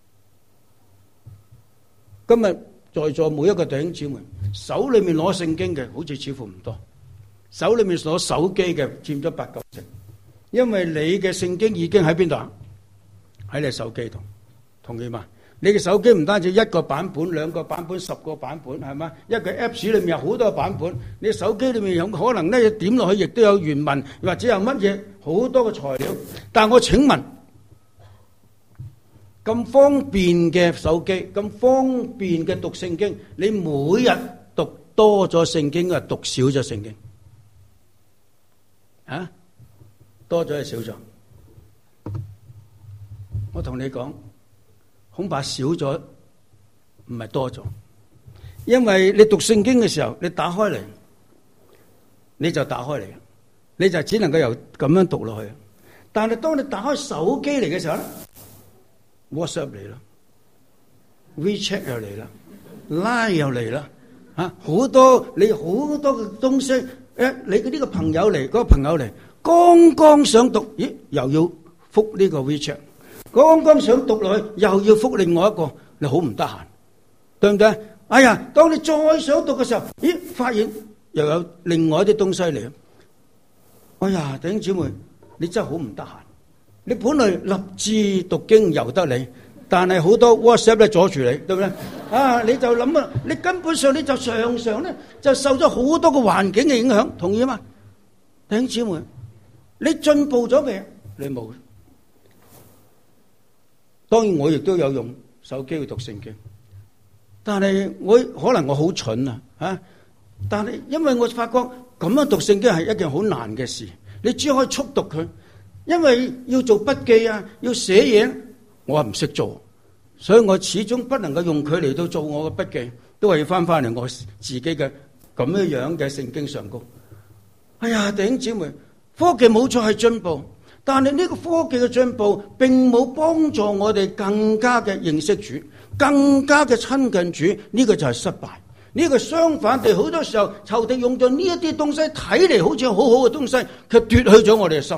今日在座每一個弟兄姊妹手裏面攞聖經嘅，好似似乎唔多，手裏面攞手機嘅佔咗8-9成，因為你嘅聖經已經喺邊度啊？喺你手機度，同意嗎？你嘅手機唔單止一個版本、2個版本、10個版本，係嘛？一個 Apps 裏面有好多版本，你手機裏面有可能咧點落去，亦都有原文或者有乜嘢好多嘅材料。但我請問，咁方便嘅手機，咁方便嘅讀聖經，你每日讀多咗聖經啊，讀少咗聖經？啊？多咗定少咗？我同你講。恐怕少咗，唔係多咗，因為你讀聖經嘅時候，你打開嚟，你就打開嚟，你就只能夠由咁樣讀落去。但係當你打開手機嚟嘅時候咧 ，WhatsApp 嚟啦 ，WeChat 又嚟啦 ，Line 又嚟啦，好多你好多嘅東西，你嘅呢個朋友嚟，嗰個朋友嚟，剛剛想讀，咦，又要覆呢個 WeChat。剛剛想讀落去，又要覆另外一個，你好唔得閒，對唔對？哎呀，當你再想讀嘅時候，咦，發現又有另外一啲東西嚟。哎呀，弟兄姊妹，你真係好唔得閒。你本來立志讀經由得你，但係好多 WhatsApp 咧阻住你，對唔對？你就諗啊，你根本上你就常常咧就受咗好多個環境嘅影響，同意嗎？弟兄姊妹，你進步咗未？你冇。當然我亦都有用手機去讀聖經，但係可能我好蠢啊，但係因為我發覺咁樣讀聖經係一件好難嘅事，你只可以速讀佢，因為要做筆記啊，要寫嘢，我係唔識做，所以我始終不能夠用佢嚟到做我嘅筆記，都係要翻嚟我自己嘅咁樣嘅聖經上高。哎呀，弟兄姊妹，科技冇錯係進步。但係呢個科技嘅進步並冇幫助我哋更加嘅認識主，更加嘅親近主，呢個就係失敗。呢個相反地，好多時候仇敵用咗呢一啲東西睇嚟好似好好嘅東西，卻奪去咗我哋嘅心。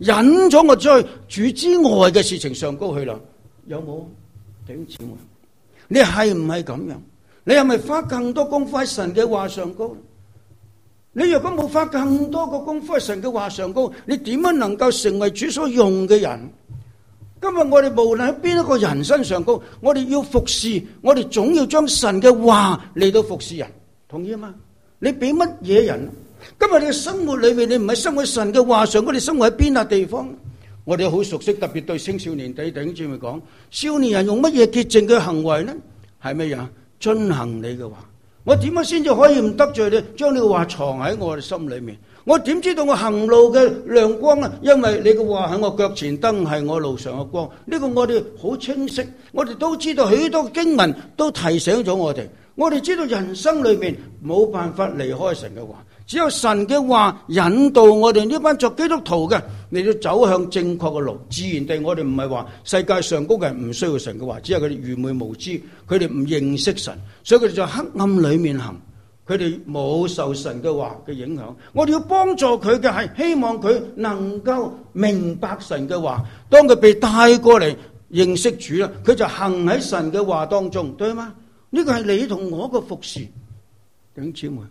引咗我在主之外嘅事情上高去啦。有冇弟兄姊妹？你係唔係咁樣？你係咪花更多功夫喺神嘅話上高？你若果冇花更多嘅功夫喺神嘅話上高，你點樣能夠成為主所用嘅人？今日我哋無論喺邊一個人身上高，我哋要服侍，我哋總要將神嘅話嚟到服侍人，同意嗎？你俾乜嘢人？今日你嘅生活裏面，你唔係生活神嘅話上，我哋生活喺邊笪地方？我哋好熟悉，特別對青少年弟兄姊妹講，少年人用乜嘢潔淨嘅行為呢？係乜嘢？遵行你嘅話。我點樣先至可以唔得罪你？將你嘅話藏喺我哋心裏面。我點知道我行路嘅亮光啊？因為你嘅話喺我腳前燈，係我路上嘅光。呢個我哋好清晰，我哋都知道許多經文都提醒咗我哋。我哋知道人生裏面冇辦法離開神嘅話，只有神嘅話引導我哋呢班作基督徒嘅，你要走向正確嘅路。自然地，我哋唔係話世界上高嘅人唔需要神嘅話，只係佢哋愚昧無知，佢哋唔認識神，所以佢哋在黑暗裏面行，佢哋冇受神嘅話嘅影響。我哋要幫助佢嘅係希望佢能夠明白神嘅話，當佢被帶過嚟認識主啦，佢就行喺神嘅話當中，對嗎？呢個係你同我嘅服侍，弟兄姊妹，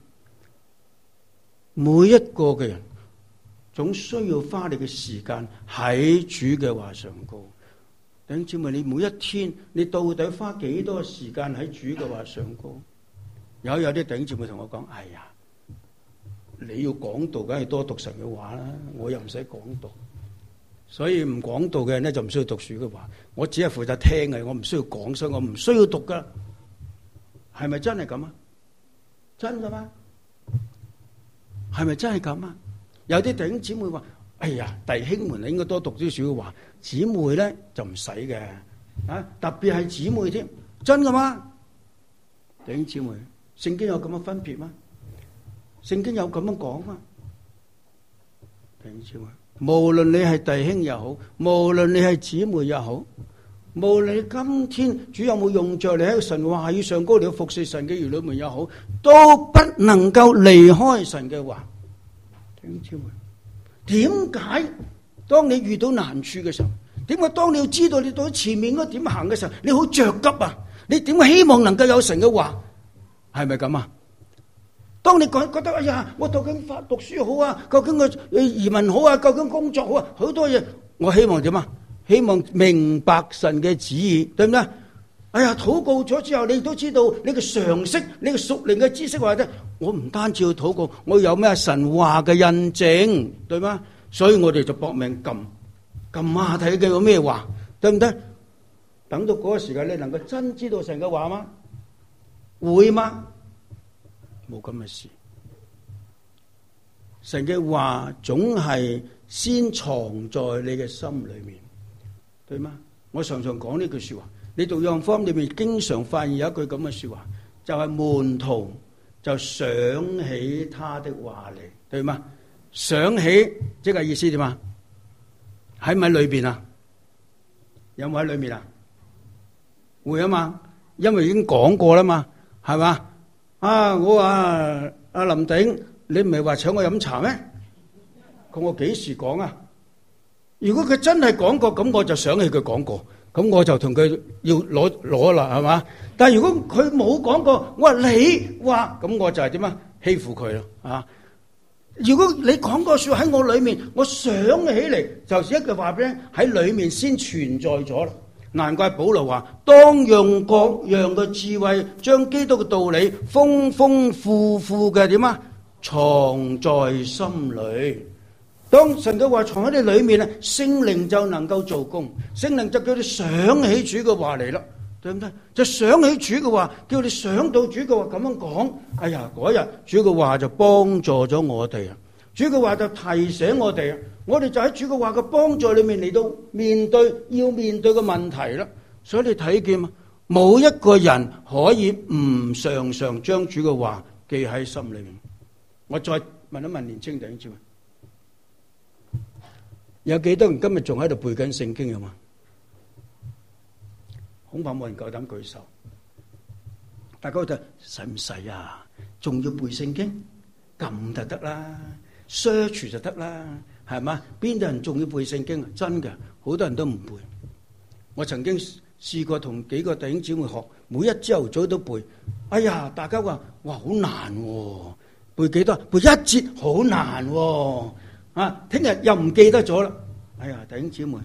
每一個嘅人總需要花你嘅時間喺主嘅話上高。弟兄姊妹，你每一天你到底花幾多時間喺主嘅話上高？有啲弟兄姊妹同我講：哎呀，你要講道，梗係多讀神嘅話啦。我又唔使講道，所以唔講道嘅人咧就唔需要讀書嘅話。我只係負責聽嘅，我唔需要講，所以我唔需要讀噶。係咪真係咁啊？真噶嗎？係咪真係咁啊？有啲弟兄姊妹話：哎呀，弟兄們你應該多讀啲書嘅話，姊妹咧就唔使嘅啊！特別係姊妹添，真噶嗎？弟兄姊妹，聖經有咁嘅分別嗎？聖經有咁樣講嗎？弟兄姊妹，無論你係弟兄又好，無論你係姊妹又好，無論你今天主有冇用着你喺神話語上高，你要服侍神嘅兒女們又好，都不能夠離開神嘅話。弟兄姊妹，點解當你遇到難處嘅時候，點解當你要知道你到前面應該點行嘅時候，你好着急啊？你點會希望能夠有神嘅話？係咪咁啊？當你覺得哎呀，我究竟讀書好啊？究竟我移民好啊？究竟工作好啊？好多嘢，我希望點啊？希望明白神嘅旨意，對唔對？哎呀，禱告咗之後，你都知道你嘅常識，你嘅屬靈嘅知識話啫。我唔單止要禱告，我有咩神話嘅印證，對嗎？所以我哋就搏命撳下睇佢有咩話，對唔對？等到嗰個時間，你能夠真知道神嘅話嗎？會嗎？冇咁嘅事。神嘅話總係先藏在你嘅心裏面，對嗎？我常常講呢句說話，你讀約翰福音裏面經常發現有一句咁嘅說話，就係門徒就想起他的話嚟，對嗎？想起即係意思點啊？喺唔喺裏邊啊？有冇喺裏面啊？會啊嘛，因為已經講過啦嘛，係嘛？啊，我話阿林鼎，你唔係話請我飲茶咩？佢我幾時講啊？如果佢真係講過，咁我就想起佢講過，咁我就同佢要攞啦，係嘛？但係如果佢冇講過，我話你話，咁我就係點啊？欺負佢咯啊！如果你講個說話喺我裏面，我想起嚟，就是一句話俾你喺裏面先存在咗啦。難怪保羅話，當用各樣嘅智慧，將基督嘅道理豐豐富富嘅點啊，藏在心裏。當神嘅話藏喺你裏面咧，聖靈就能夠做工，聖靈就叫你想起主嘅話嚟啦，對唔對？就想起主嘅話，叫你想到主嘅話咁樣講。哎呀，嗰日主嘅話就幫助咗我哋啊！主嘅話就提醒我哋啊！我哋就喺主嘅話嘅幫助裏面嚟到要面對嘅問題啦。所以你睇見嘛，冇一個人可以唔常常將主嘅話記喺心裏面。我再問一問年青弟兄姊妹，有幾多人今日仲喺度背緊聖經啊？嘛，恐怕冇人夠膽舉手。大家覺得使唔使啊？仲要背聖經？撳就得啦，search就得啦。 係嘛？邊度人仲要背聖經啊？真嘅，好多人都唔背。我曾經試過同幾個弟兄姊妹學，每一朝頭早都背。哎呀，大家話哇好難喎，背幾多？背一節好難喎。啊，聽日又唔記得咗啦。哎呀，弟兄姊妹，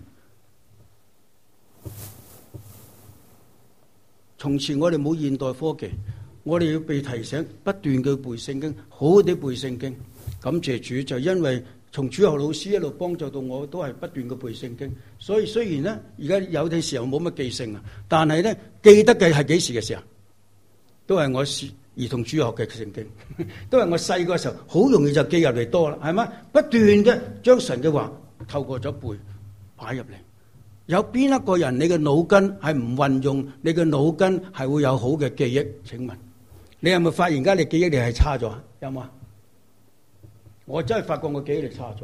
從前我哋冇現代科技，我哋要被提醒不斷嘅背聖經，好好地背聖經。感謝主，就因為從主學老師一路幫助到我，都係不斷嘅背聖經。所以雖然咧而家有啲時候冇乜記性啊，但係咧記得嘅係幾時嘅時候？都係我兒童主學嘅聖經，都係我細個時候好容易就記入嚟多啦，係咪？不斷嘅將神嘅話透過咗背擺入嚟。有邊一個人你嘅腦筋係唔運用，你嘅腦筋係會有好嘅記憶？請問你有冇發現而家你記憶力係差咗？有冇啊？我真係發覺我記憶力差咗。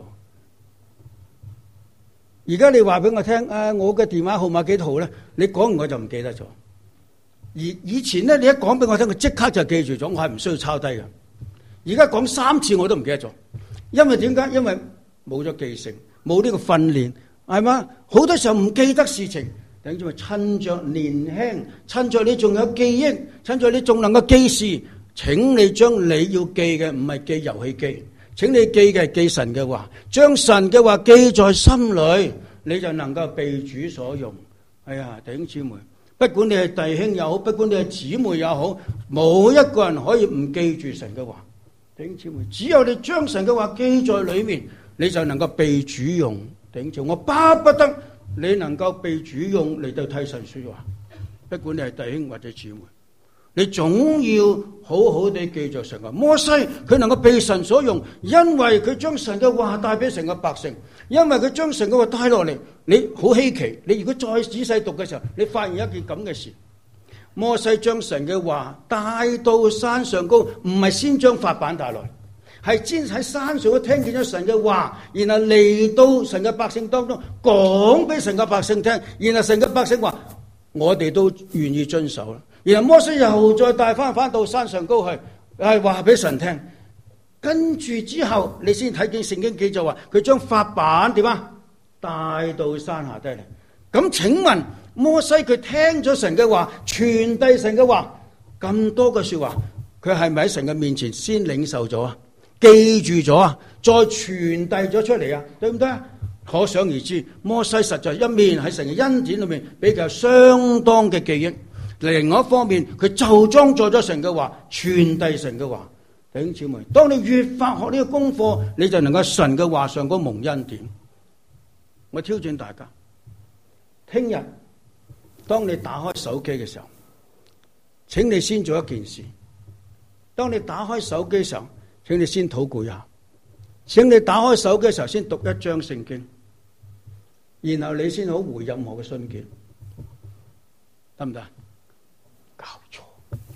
而家你話俾我聽，我嘅電話號碼幾多號咧？你講完我就唔記得咗。而以前咧，你一講俾我聽，我即刻就記住咗，我係唔需要抄低嘅。而家講3次我都唔記得咗，因為點解？因為冇咗記性，冇呢個訓練，係嘛？好多時候唔記得事情，等住趁着年輕，趁着你仲有記憶，趁着你仲能夠記事，請你將你要記嘅唔係記遊戲機。請你記嘅係記神嘅話，將神嘅話記在心裏，你就能夠被主所用。哎呀，弟兄姊妹，不管你係弟兄又好，不管你係姊妹又好，冇一個人可以唔記住神嘅話。弟兄姊妹，只有你將神嘅話記在裏面，你就能夠被主用。弟兄姊妹，我巴不得你能夠被主用嚟到替神說話。不管你係弟兄或者姊妹，你總要好好地記住神嘅話。摩西佢能夠被神所用，因為佢將神嘅話帶俾成個百姓，因為佢將神嘅話帶落嚟。你好稀奇，你如果再仔細讀嘅時候，你發現一件咁嘅事：摩西將神嘅話帶到山上高，唔係先將法版帶來，係先喺山上都聽見咗神嘅話，然後嚟到神嘅百姓當中講俾神嘅百姓聽，然後神嘅百姓話我哋都願意遵守啦。然後摩西又再帶翻到山上高去，話俾神聽。跟住之後，你先睇見聖經記就話，佢將法版點啊帶到山下低嚟。咁請問摩西佢聽咗神嘅話，傳遞神嘅話，咁多嘅說話，佢係咪喺神嘅面前先領受咗啊？記住咗啊？再傳遞咗出嚟啊？對唔對啊？可想而知，摩西實在一面喺神嘅恩典裏面比較相當嘅記憶。另外一方面，佢就裝載咗神嘅話，傳遞神嘅話。弟兄姊妹，當你越發學呢個功課，你就能夠神嘅話上嗰蒙恩典。我挑戰大家，聽日當你打開手機嘅時候，請你先做一件事。當你打開手機嘅時候，請你先禱告一下。請你打開手機嘅時候，先讀一章聖經，然後你先好回任何嘅信件，得唔得？搞錯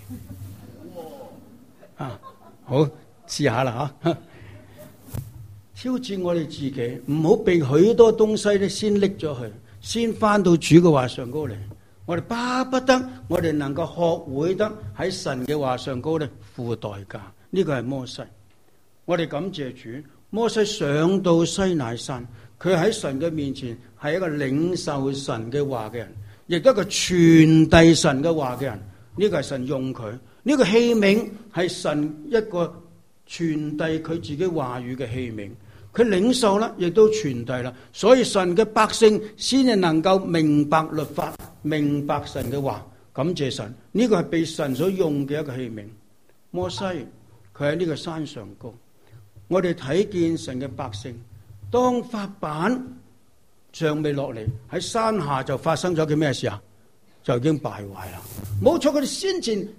啊！好，試下啦吓。挑戰我哋自己，唔好被許多東西咧先拎咗去，先翻到主嘅話上高嚟。我哋巴不得我哋能夠學會得喺神嘅話上高咧付代價。呢個係摩西。我哋感謝主，摩西上到西乃山，佢喺神嘅面前係一個領受神嘅話嘅人，亦都係一個傳遞神嘅話嘅人。呢個係神用佢，呢個器皿係神一個傳遞佢自己話語嘅器皿。佢領受啦，亦都傳遞啦，所以神嘅百姓先至能夠明白律法，明白神嘅話。感謝神，呢個係被神所用嘅一個器皿。摩西佢喺呢個山上高，我哋睇見神嘅百姓，當法版尚未落嚟，喺山下就發生咗件咩事啊？就已經敗壞啦。冇錯，佢哋先前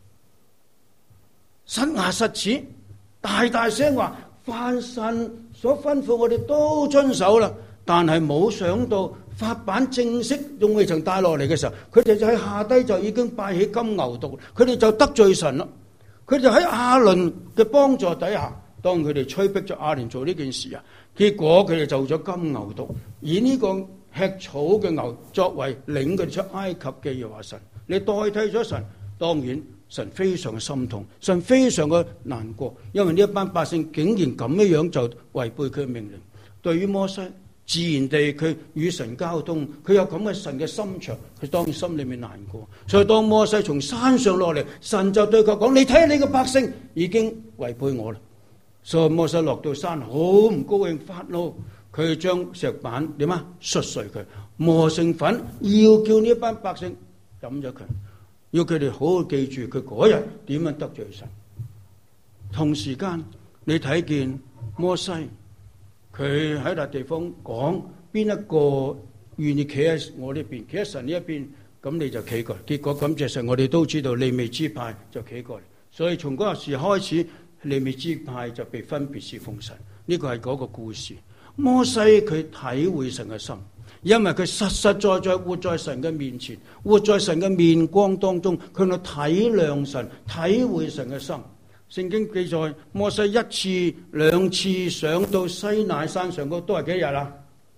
實牙實齒，大大聲話凡神所吩咐我哋都遵守啦。但係冇想到法版正式用未曾帶落嚟嘅時候，佢哋就喺下低就已經拜起金牛犢，佢哋就得罪神啦。佢就喺亞倫嘅幫助底下，當佢哋催逼咗亞倫做呢件事啊，結果佢哋就做咗金牛犢，以呢個吃草嘅牛作為領佢出埃及嘅耶和華神，你代替咗神。當然神非常嘅心痛，神非常嘅難過，因為呢一班百姓竟然咁樣就違背佢嘅命令。 對於摩西，自然地佢與神交通，佢有咁嘅神嘅心腸，佢當然心裏面難過。所以當摩西從山上落嚟，神就對佢講：你睇下你個百姓已經違背我啦。所以摩西落到山，好唔高興，發怒，佢將石板點啊摔碎佢，磨成粉，要叫呢班百姓飲咗佢，要佢哋好好記住佢嗰日點樣得罪神。同時間你睇見摩西，佢喺笪地方講邊一個願意企喺我呢邊，企喺神呢一邊，咁你就企過嚟。結果感謝神，我哋都知道利未支派就企過嚟，所以從嗰時開始，利未支派就被分別侍奉神。呢個係嗰個故事。摩西佢體會神嘅心，因為佢實實在在活在神嘅面前，活在神嘅面光當中，佢能體諒神，體會神嘅心。聖經記載摩西一次兩次上到西乃山上高都係幾日啊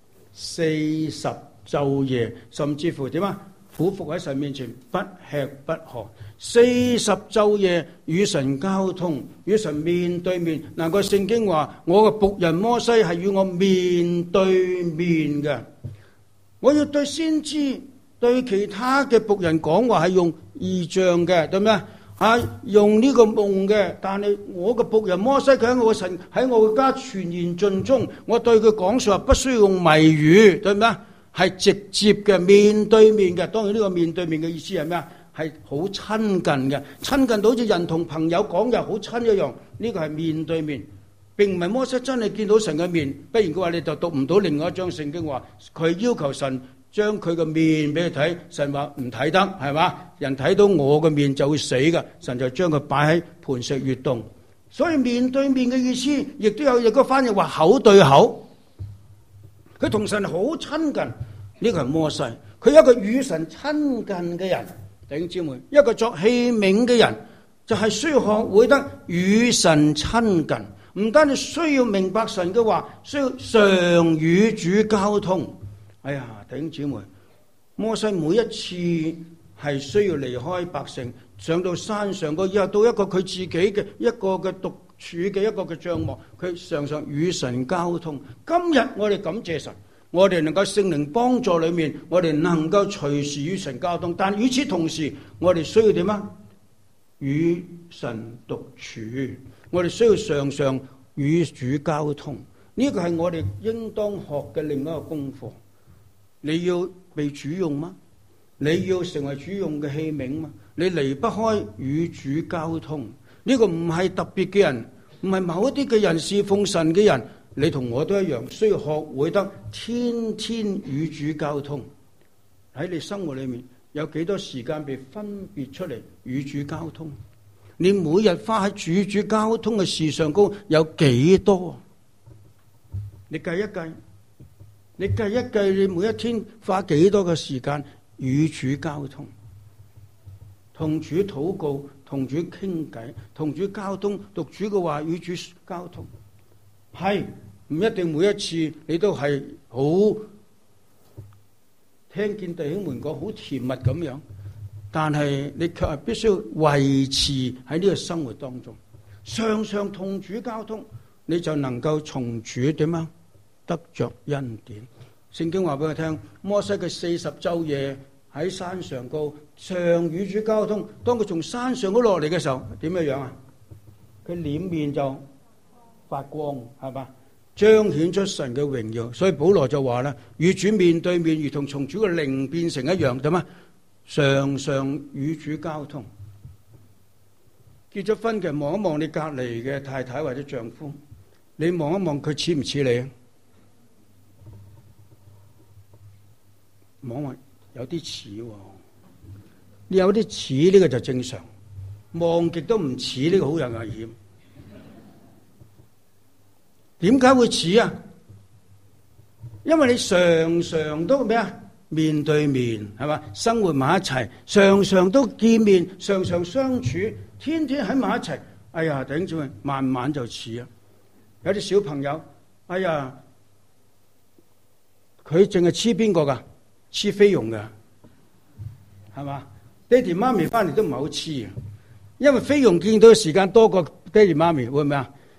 ？40晝夜，甚至乎點啊？俯伏喺神面前不吃不喝，40晝夜與神交通，與神面對面。難怪聖經話我嘅僕人摩西係與我面對面嘅。我要對先知對其他嘅僕人講話係用異象嘅，對咩？用呢個夢嘅，但係我嘅僕人摩西佢喺我嘅神喺我嘅家全言盡忠，我對佢講說話不需要用謎語，對咩？係直接嘅面對面嘅。當然呢個面對面嘅意思係咩啊？係好親近嘅，親近到好似人同朋友講又好親一樣。呢個係面對面，並唔係摩西真係見到神嘅面，不然嘅話你就讀唔到另外一章聖經話佢要求神將佢嘅面俾佢睇，神話唔睇得，係嘛？人睇到我嘅面就會死㗎，神就將佢擺喺磐石穴洞。所以面對面嘅意思，亦都有一個翻譯話口對口。佢同神好親近，呢個係摩西，佢一個與神親近嘅人。弟兄姊妹，一個作器皿嘅人，就係需要學會得與神親近，唔單止需要明白神嘅話，需要常與主交通。哎呀，弟兄姊妹，摩西每一次係需要離開百姓，上到山上個，又到一個佢自己嘅一個嘅獨處嘅一個嘅帳幕，佢常常與神交通。今日我哋感謝神，我哋能夠聖靈幫助裏面，我哋能夠隨時與神交通。但與此同時，我哋需要點啊？與神獨處，我哋需要常常與主交通。呢個係我哋應當學嘅另一個功課。你要被主用嗎？你要成為主用嘅器皿嗎？你離不開與主交通。呢個唔係特別嘅人，唔係某一啲嘅人侍奉神嘅人，你同我都一樣，需要學會得天天與主交通。喺你生活裏面有幾多時間被分別出嚟與主交通？你每日花喺與主交通嘅事上高有幾多？你計一計。你計一計，你每一天花幾多嘅時間與主交通，同主禱告，同主傾偈，同主交通，讀主嘅話，與主交通。係唔一定每一次你都係好聽見弟兄們講好甜蜜咁樣，但係你卻係必須要維持喺呢個生活當中，常常同主交通，你就能夠從主點樣得着恩典。聖經話俾佢聽，摩西嘅40晝夜喺山上高，常與主交通。當佢從山上嗰落嚟嘅時候，點樣啊？佢臉面就發光，係嘛？彰顯出神嘅榮耀。所以保羅就話啦，與主面對面，如同從主嘅靈變成一樣，點啊？常常與主交通。結咗婚嘅望一望你隔籬嘅太太或者丈夫，你望一望佢似唔似你啊？望有啲似喎，你有啲似呢個就正常，望極都唔似呢個好有危險。點解會似啊？因為你常常都咩啊？面對面係嘛，生活埋一齊，常常都見面，常常相處，天天喺埋一齊。哎呀，弟兄姊妹，慢慢就似啊！有啲小朋友，哎呀，佢淨係黐邊個㗎？黐菲傭嘅，係嘛？爹哋媽咪翻嚟都唔係好黐，因為菲傭見到嘅時間多過爹哋媽咪，會唔會啊？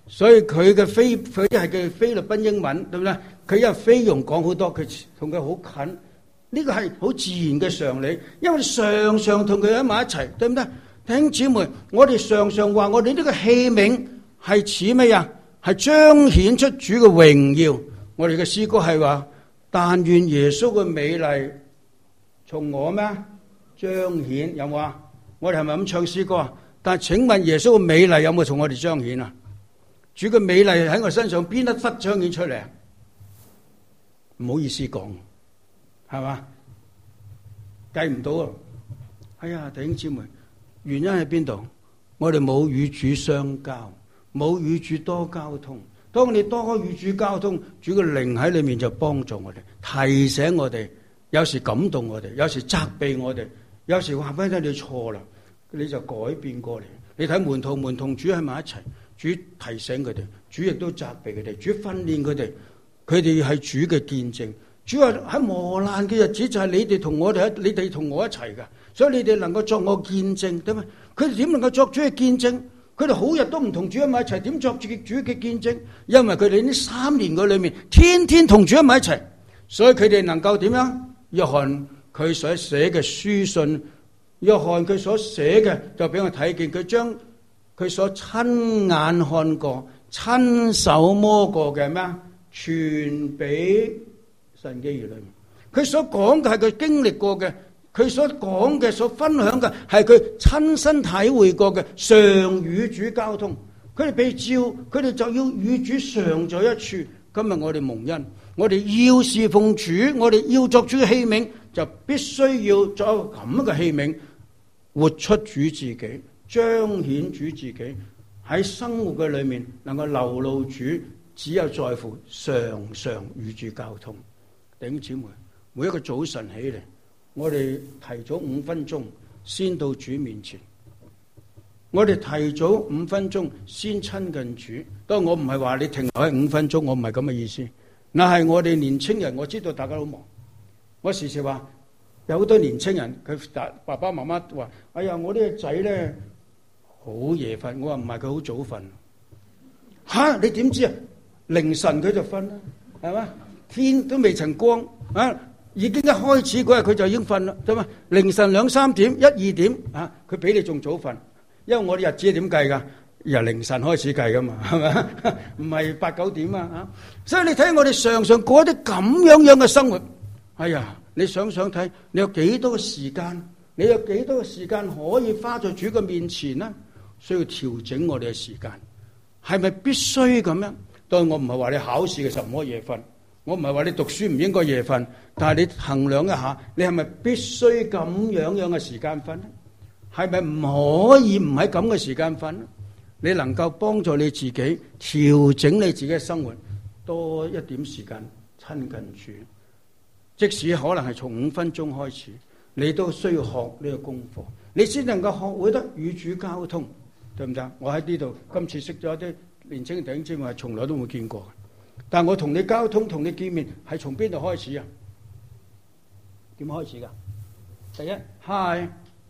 所以佢係嘅菲律賓英文，對唔對？佢因為菲傭講好多，佢同佢好近，呢個係好自然嘅常理，因為常常同佢喺埋一齊，對唔對？弟兄姊妹，我哋常常話我哋呢個器皿係似咩呀？係彰顯出主嘅榮耀。我哋嘅詩歌係話：但願耶穌嘅美麗從我咩彰顯，有冇啊？我哋係咪咁唱詩歌啊？但係請問耶穌嘅美麗有冇從我哋彰顯啊？主嘅美麗喺我身上邊一忽彰顯出嚟啊？唔好意思講，係嘛？計唔到啊！哎呀，弟兄姊妹，原因喺邊度？我哋冇與主相交，冇與主多交通。當你多與主交通，主嘅靈喺裏面就幫助我哋，提醒我哋，有時感動我哋，有時責備我哋，有時話俾你聽你錯啦，你就改變過嚟。你睇門徒們同主喺埋一齊，主提醒佢哋，主亦都責備佢哋，主訓練佢哋，佢哋係主嘅見證。主話喺磨難嘅日子就係你哋同我一齊噶，所以你哋能夠作我見證，對嗎？佢哋點能夠作主嘅見證？佢哋好日都唔同主喺埋一齊，點作主嘅見證？因為佢哋呢3年嘅裏面，天天同主喺埋一齊，所以佢哋能夠點樣？約翰佢所寫嘅書信，約翰佢所寫嘅就俾我睇見，佢將佢所親眼看過、親手摸過嘅咩傳俾神嘅兒女。佢所講嘅係佢經歷過嘅。佢所講嘅、所分享嘅係佢親身體會過嘅，常與主交通。佢哋被召，佢哋就要與主常在一處。今日我哋蒙恩，我哋要侍奉主，我哋要作主嘅器皿，就必須要作一個咁嘅器皿，活出主自己，彰顯主自己喺生活嘅裏面能夠流露主。只有在乎常常與主交通。弟兄姊妹，每一個早晨起嚟，我哋提早5分鐘先到主面前，我哋提早5分鐘先親近主。當然我唔係話你停留喺5分鐘，我唔係咁嘅意思。那係我哋年青人，我知道大家好忙。我時時話有好多年青人，佢爸爸媽媽話：哎呀，我呢個仔咧好夜瞓。我話唔係，佢好早瞓。吓，你點知啊？凌晨佢就瞓啦，係嘛？天都未曾光啊！已經一開始嗰日佢就已經瞓啦，對嘛？凌晨2、3點、1、2點啊，佢比你仲早瞓，因為我啲日子係點計噶？由凌晨開始計噶嘛，係咪？唔係8、9點啊！所以你睇我哋常常過一啲咁樣嘅生活，哎呀，你想睇，你有幾多時間？你有幾多時間可以花在主嘅面前呢？需要調整我哋嘅時間，係咪必須咁樣？當然我唔係話你考試嘅時候唔可以夜瞓。我唔係話你讀書唔應該夜瞓，但係你衡量一下，你係咪必須咁樣嘅時間瞓？係咪唔可以唔喺咁嘅時間瞓？你能夠幫助你自己調整你自己嘅生活，多一點時間親近主，即使可能係從5分鐘開始，你都需要學呢個功課，你先能夠學會得與主交通，對唔對？我喺呢度今次識咗啲年輕弟兄姊妹，係從來都冇見過。但我同你交通、同你見面係從邊度開始啊？點開始噶？第一 ，Hi，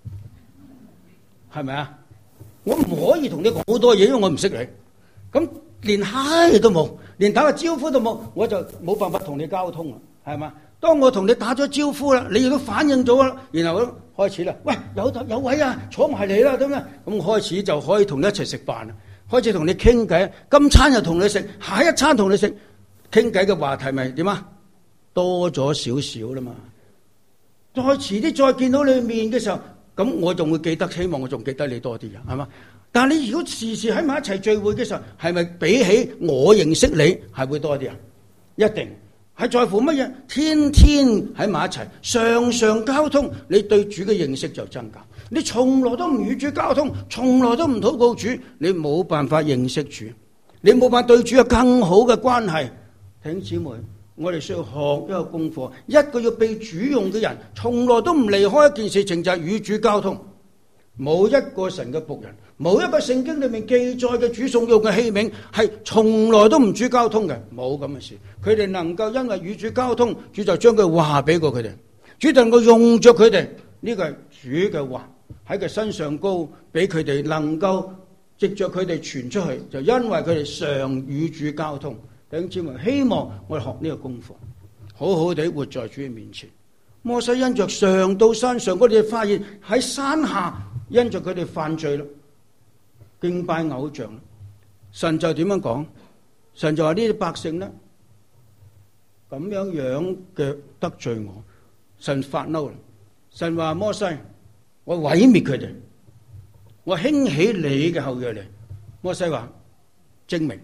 係咪啊？我唔可以同你講好多嘢，因為我唔識你。咁連 Hi 都冇，連打個招呼都冇，我就冇辦法同你交通啦，係嘛？當我同你打咗招呼啦，你亦都反應咗啦，然後開始啦。喂，有位啊，坐埋嚟啦，咁樣咁開始就可以同你一齊食飯啦，開始同你傾偈。今餐又同你食，下一餐同你食，傾偈嘅話題咪點啊？多咗少少啦嘛。再遲啲再見到你面嘅時候，咁我仲會記得，希望我仲記得你多啲啊，係嘛？但係你如果時時喺埋一齊聚會嘅時候，係咪比起我認識你係會多啲啊？一定係在乎乜嘢？天天喺埋一齊，常常交通，你對主嘅認識就增加。你從來都唔與主交通，從來都唔禱告主，你冇辦法認識主，你冇辦法對主有更好嘅關係。弟兄姊妹，我哋需要學一個功課，一個要被主用嘅人，從來都唔離開一件事情，就係與主交通。冇一個神嘅僕人，冇一個聖經裏面記載嘅主所用嘅器皿係從來都唔主交通嘅，冇咁嘅事。佢哋能夠因為與主交通，主就將佢話俾過佢哋，主就能夠用着佢哋。呢個係主嘅話喺佢身上高，俾佢哋能夠藉着佢哋傳出去，就因為佢哋常與主交通。弟兄姊妹，希望我哋學呢個功課，好好地活在主嘅面前。摩西因着上到山上，我哋發現喺山下因着佢哋犯罪啦，敬拜偶像，神就點樣講？神就話呢啲百姓呢，咁樣嘅得罪我，神發嬲啦。神話摩西，我毀滅佢哋，我興起你嘅後裔嚟。摩西話證明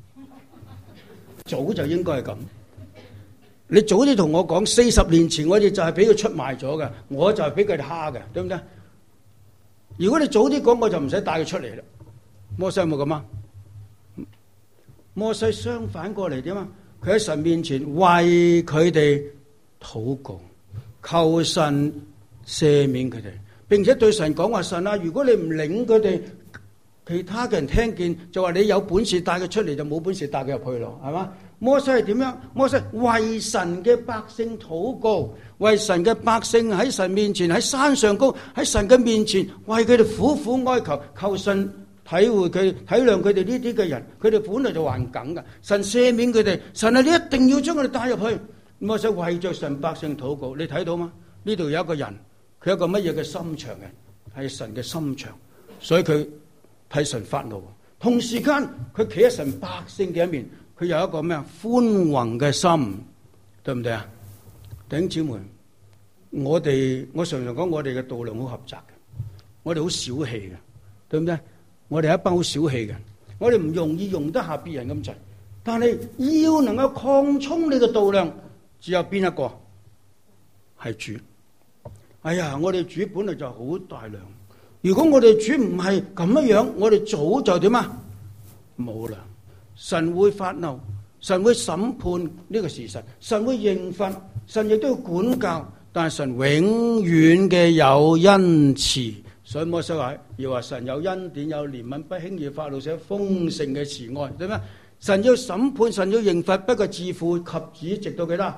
早就應該係咁。你早啲同我講，40年前我哋就係俾佢出賣咗嘅，我就係俾佢哋蝦嘅，對唔對？如果你早啲講，我就唔使帶佢出嚟啦。摩西有冇咁啊？摩西相反過嚟點啊？佢喺神面前為佢哋禱告，求神赦免佢哋，並且對神講話：神啊，如果你唔領佢哋，其他嘅人聽見就話你有本事帶佢出嚟，就冇本事帶佢入去咯，係嘛？摩西係點樣？摩西為神嘅百姓禱告，為神嘅百姓喺神面前，喺山上高，喺神嘅面前為佢哋苦苦哀求，求神體會佢，體諒佢哋呢啲嘅人，佢哋本來就還梗噶，神赦免佢哋，神啊，你一定要將佢哋帶入去。摩西為着神百姓禱告，你睇到嗎？呢度有一個人，佢有一個乜嘢嘅心腸嘅，係神嘅心腸，所以佢替神發怒，同時間佢企喺神百姓嘅一面。佢有一個咩啊？寬宏嘅心，對唔對啊？弟兄姊妹，我常常講，我哋嘅度量好狹窄嘅，我哋好小氣嘅，對唔對？我哋係一班好小氣嘅，我哋唔容易容得下別人咁滯。但係要能夠擴充你嘅度量，只有邊一個？係主。哎呀，我哋主本來就好大量。如果我哋主唔係咁樣，我哋早就點啊？冇啦。神會發怒，神會審判呢個事實，神會刑罰，神亦都要管教，但係神永遠嘅有恩慈。所以摩西話要話神有恩典有憐憫，不輕易發怒，寫豐盛嘅慈愛，對咩？神要審判，神要刑罰，不過自父及子直到幾多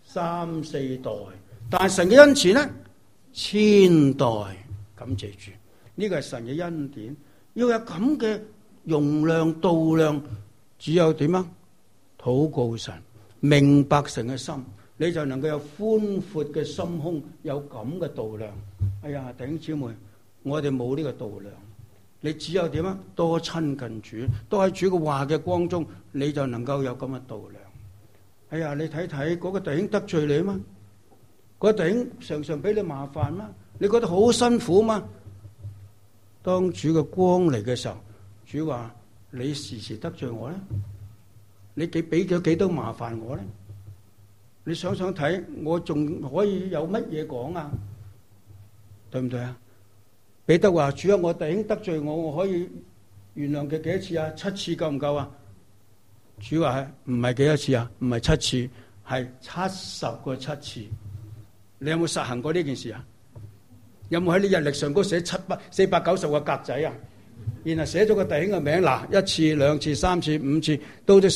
？3、4代，但係神嘅恩慈呢？1000代。感謝主，呢個係神嘅恩典，要有咁嘅容量度量。只有點啊？禱告神，明白神嘅心，你就能夠有寬闊嘅心胸，有咁嘅度量。哎呀，弟兄姊妹，我哋冇呢個度量，你只有點啊？多親近主，多喺主嘅話嘅光中，你就能夠有咁嘅度量。哎呀，你睇睇嗰個弟兄得罪你嘛？嗰個弟兄常常俾你麻煩嘛？你覺得好辛苦嘛？當主嘅光嚟嘅時候，主話：你時時得罪我咧，你俾咗幾多麻煩我咧？你想想睇，我仲可以有乜嘢講啊？對唔對啊？彼得話：主啊，我弟兄得罪我，我可以原諒佢幾多次啊？7次夠唔夠啊？主話：唔係幾多次啊？唔係7次，係70個7次。你有冇實行過呢件事啊？有冇喺你日歷上高寫490個格仔啊？然後寫咗個弟兄嘅名，嗱，1次、2次、3次、5次，到咗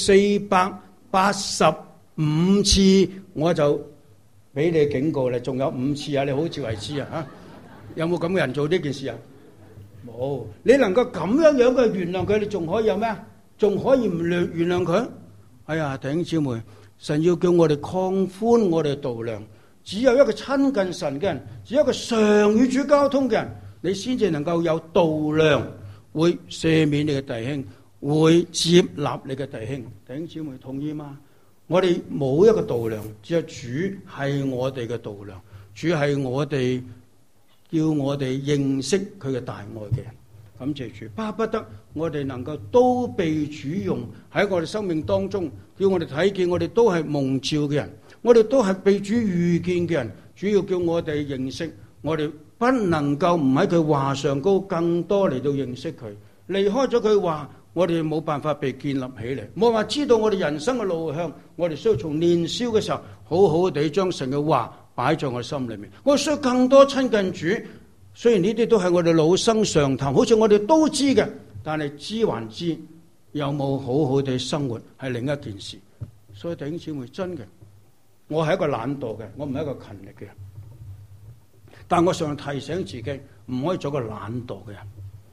485次，我就俾你警告啦。仲有5次啊，你好自為之啊！嚇，有冇咁嘅人做呢件事啊？冇。你能夠咁樣嘅原諒佢，你仲可以有咩啊？仲可以唔原諒佢？哎呀，弟兄姊妹，神要叫我哋擴寬我哋度量。只有一個親近神嘅人，只有一個常與主交通嘅人，你先至能夠有度量。會赦免你嘅弟兄，會接納你嘅弟兄。弟兄姊妹同意嗎？我哋冇一個度量，只有主係我哋嘅度量。主係我哋叫我哋認識佢嘅大愛嘅人。感謝主，巴不得我哋能夠都被主用喺我哋生命當中，叫我哋睇見我哋都係蒙召嘅人，我哋都係被主遇見嘅人。主要叫我哋認識我哋。不能夠唔喺佢話上高更多嚟到認識佢，離開咗佢話，我哋冇辦法被建立起嚟，冇話知道我哋人生嘅路向。我哋需要從年少嘅時候好好地將神嘅話擺在我心裏面。我需要更多親近主，雖然呢啲都係我哋老生常談，好似我哋都知嘅，但係知還知，有冇好好地生活係另一件事。所以弟兄姊妹，真嘅，我係一個懶惰嘅，我唔係一個勤力嘅人。但我常提醒自己，唔可以做個懶惰嘅人。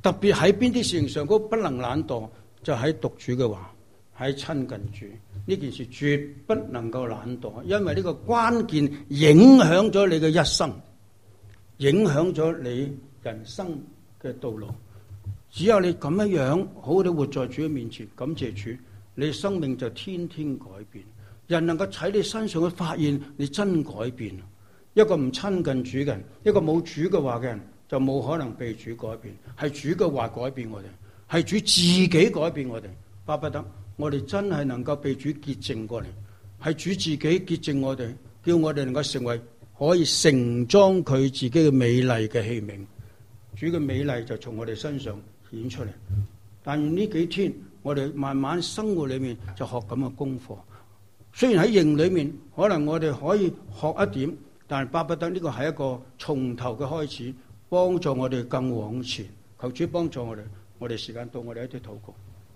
特別喺邊啲事情上都不能懶惰，就喺讀主嘅話，喺親近主呢件事絕不能夠懶惰，因為呢個關鍵影響咗你嘅一生，影響咗你人生嘅道路。只有你咁樣好好地活在主嘅面前，感謝主，你生命就天天改變。人能夠喺你身上去發現你真改變。一個唔親近主嘅人，一個冇主嘅話嘅人，就冇可能被主改變。係主嘅話改變我哋，係主自己改變我哋。巴不得我哋真係能夠被主潔淨過嚟，係主自己潔淨我哋，叫我哋能夠成為可以盛裝佢自己嘅美麗嘅器皿。主嘅美麗就從我哋身上顯出嚟。但願呢幾天我哋慢慢生活裏面就學咁嘅功課。雖然喺營裏面可能我哋可以學一點，但係巴不得呢個係一個從頭嘅開始，幫助我哋更往前。求主幫助我哋，我哋時間到，我哋一啲禱告。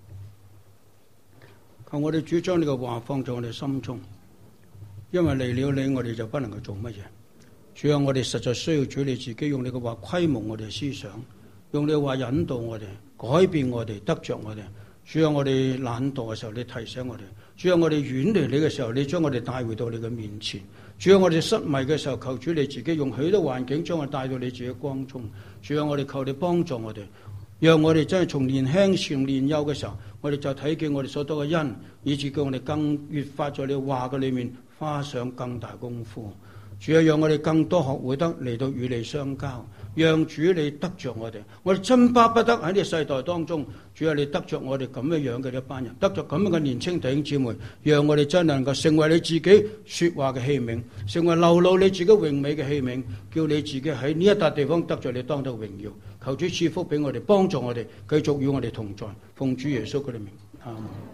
求我哋主將呢個話放在我哋心中，因為離了你，我哋就不能夠做乜嘢。主啊，我哋實在需要主你自己用你嘅話規模我哋思想，用你嘅話引導我哋，改變我哋，得着我哋。主啊，我哋懶惰嘅時候，你提醒我哋；主啊，我哋遠離你嘅時候，你將我哋帶回到你嘅面前；主啊，我哋失迷嘅時候，求主你自己用許多環境將我帶到你自己光中。主啊，我哋求你幫助我哋，讓我哋真係從年輕從年幼嘅時候，我哋就睇見我哋所得嘅恩，以致叫我哋更越發在你話嘅裏面花上更大功夫。主啊，讓我哋更多學會得嚟到與你相交，讓主你得着我哋。我哋真巴不得喺呢個世代當中，主啊，你得着我哋咁樣嘅一班人，得着咁樣嘅年青弟兄姊妹，讓我哋真能夠成為你自己說話嘅器皿，成為流露你自己榮美嘅器皿，叫你自己喺呢一笪地方得着你當得榮耀。求主賜福俾我哋，幫助我哋，繼續與我哋同在。奉主耶穌嘅名，阿們。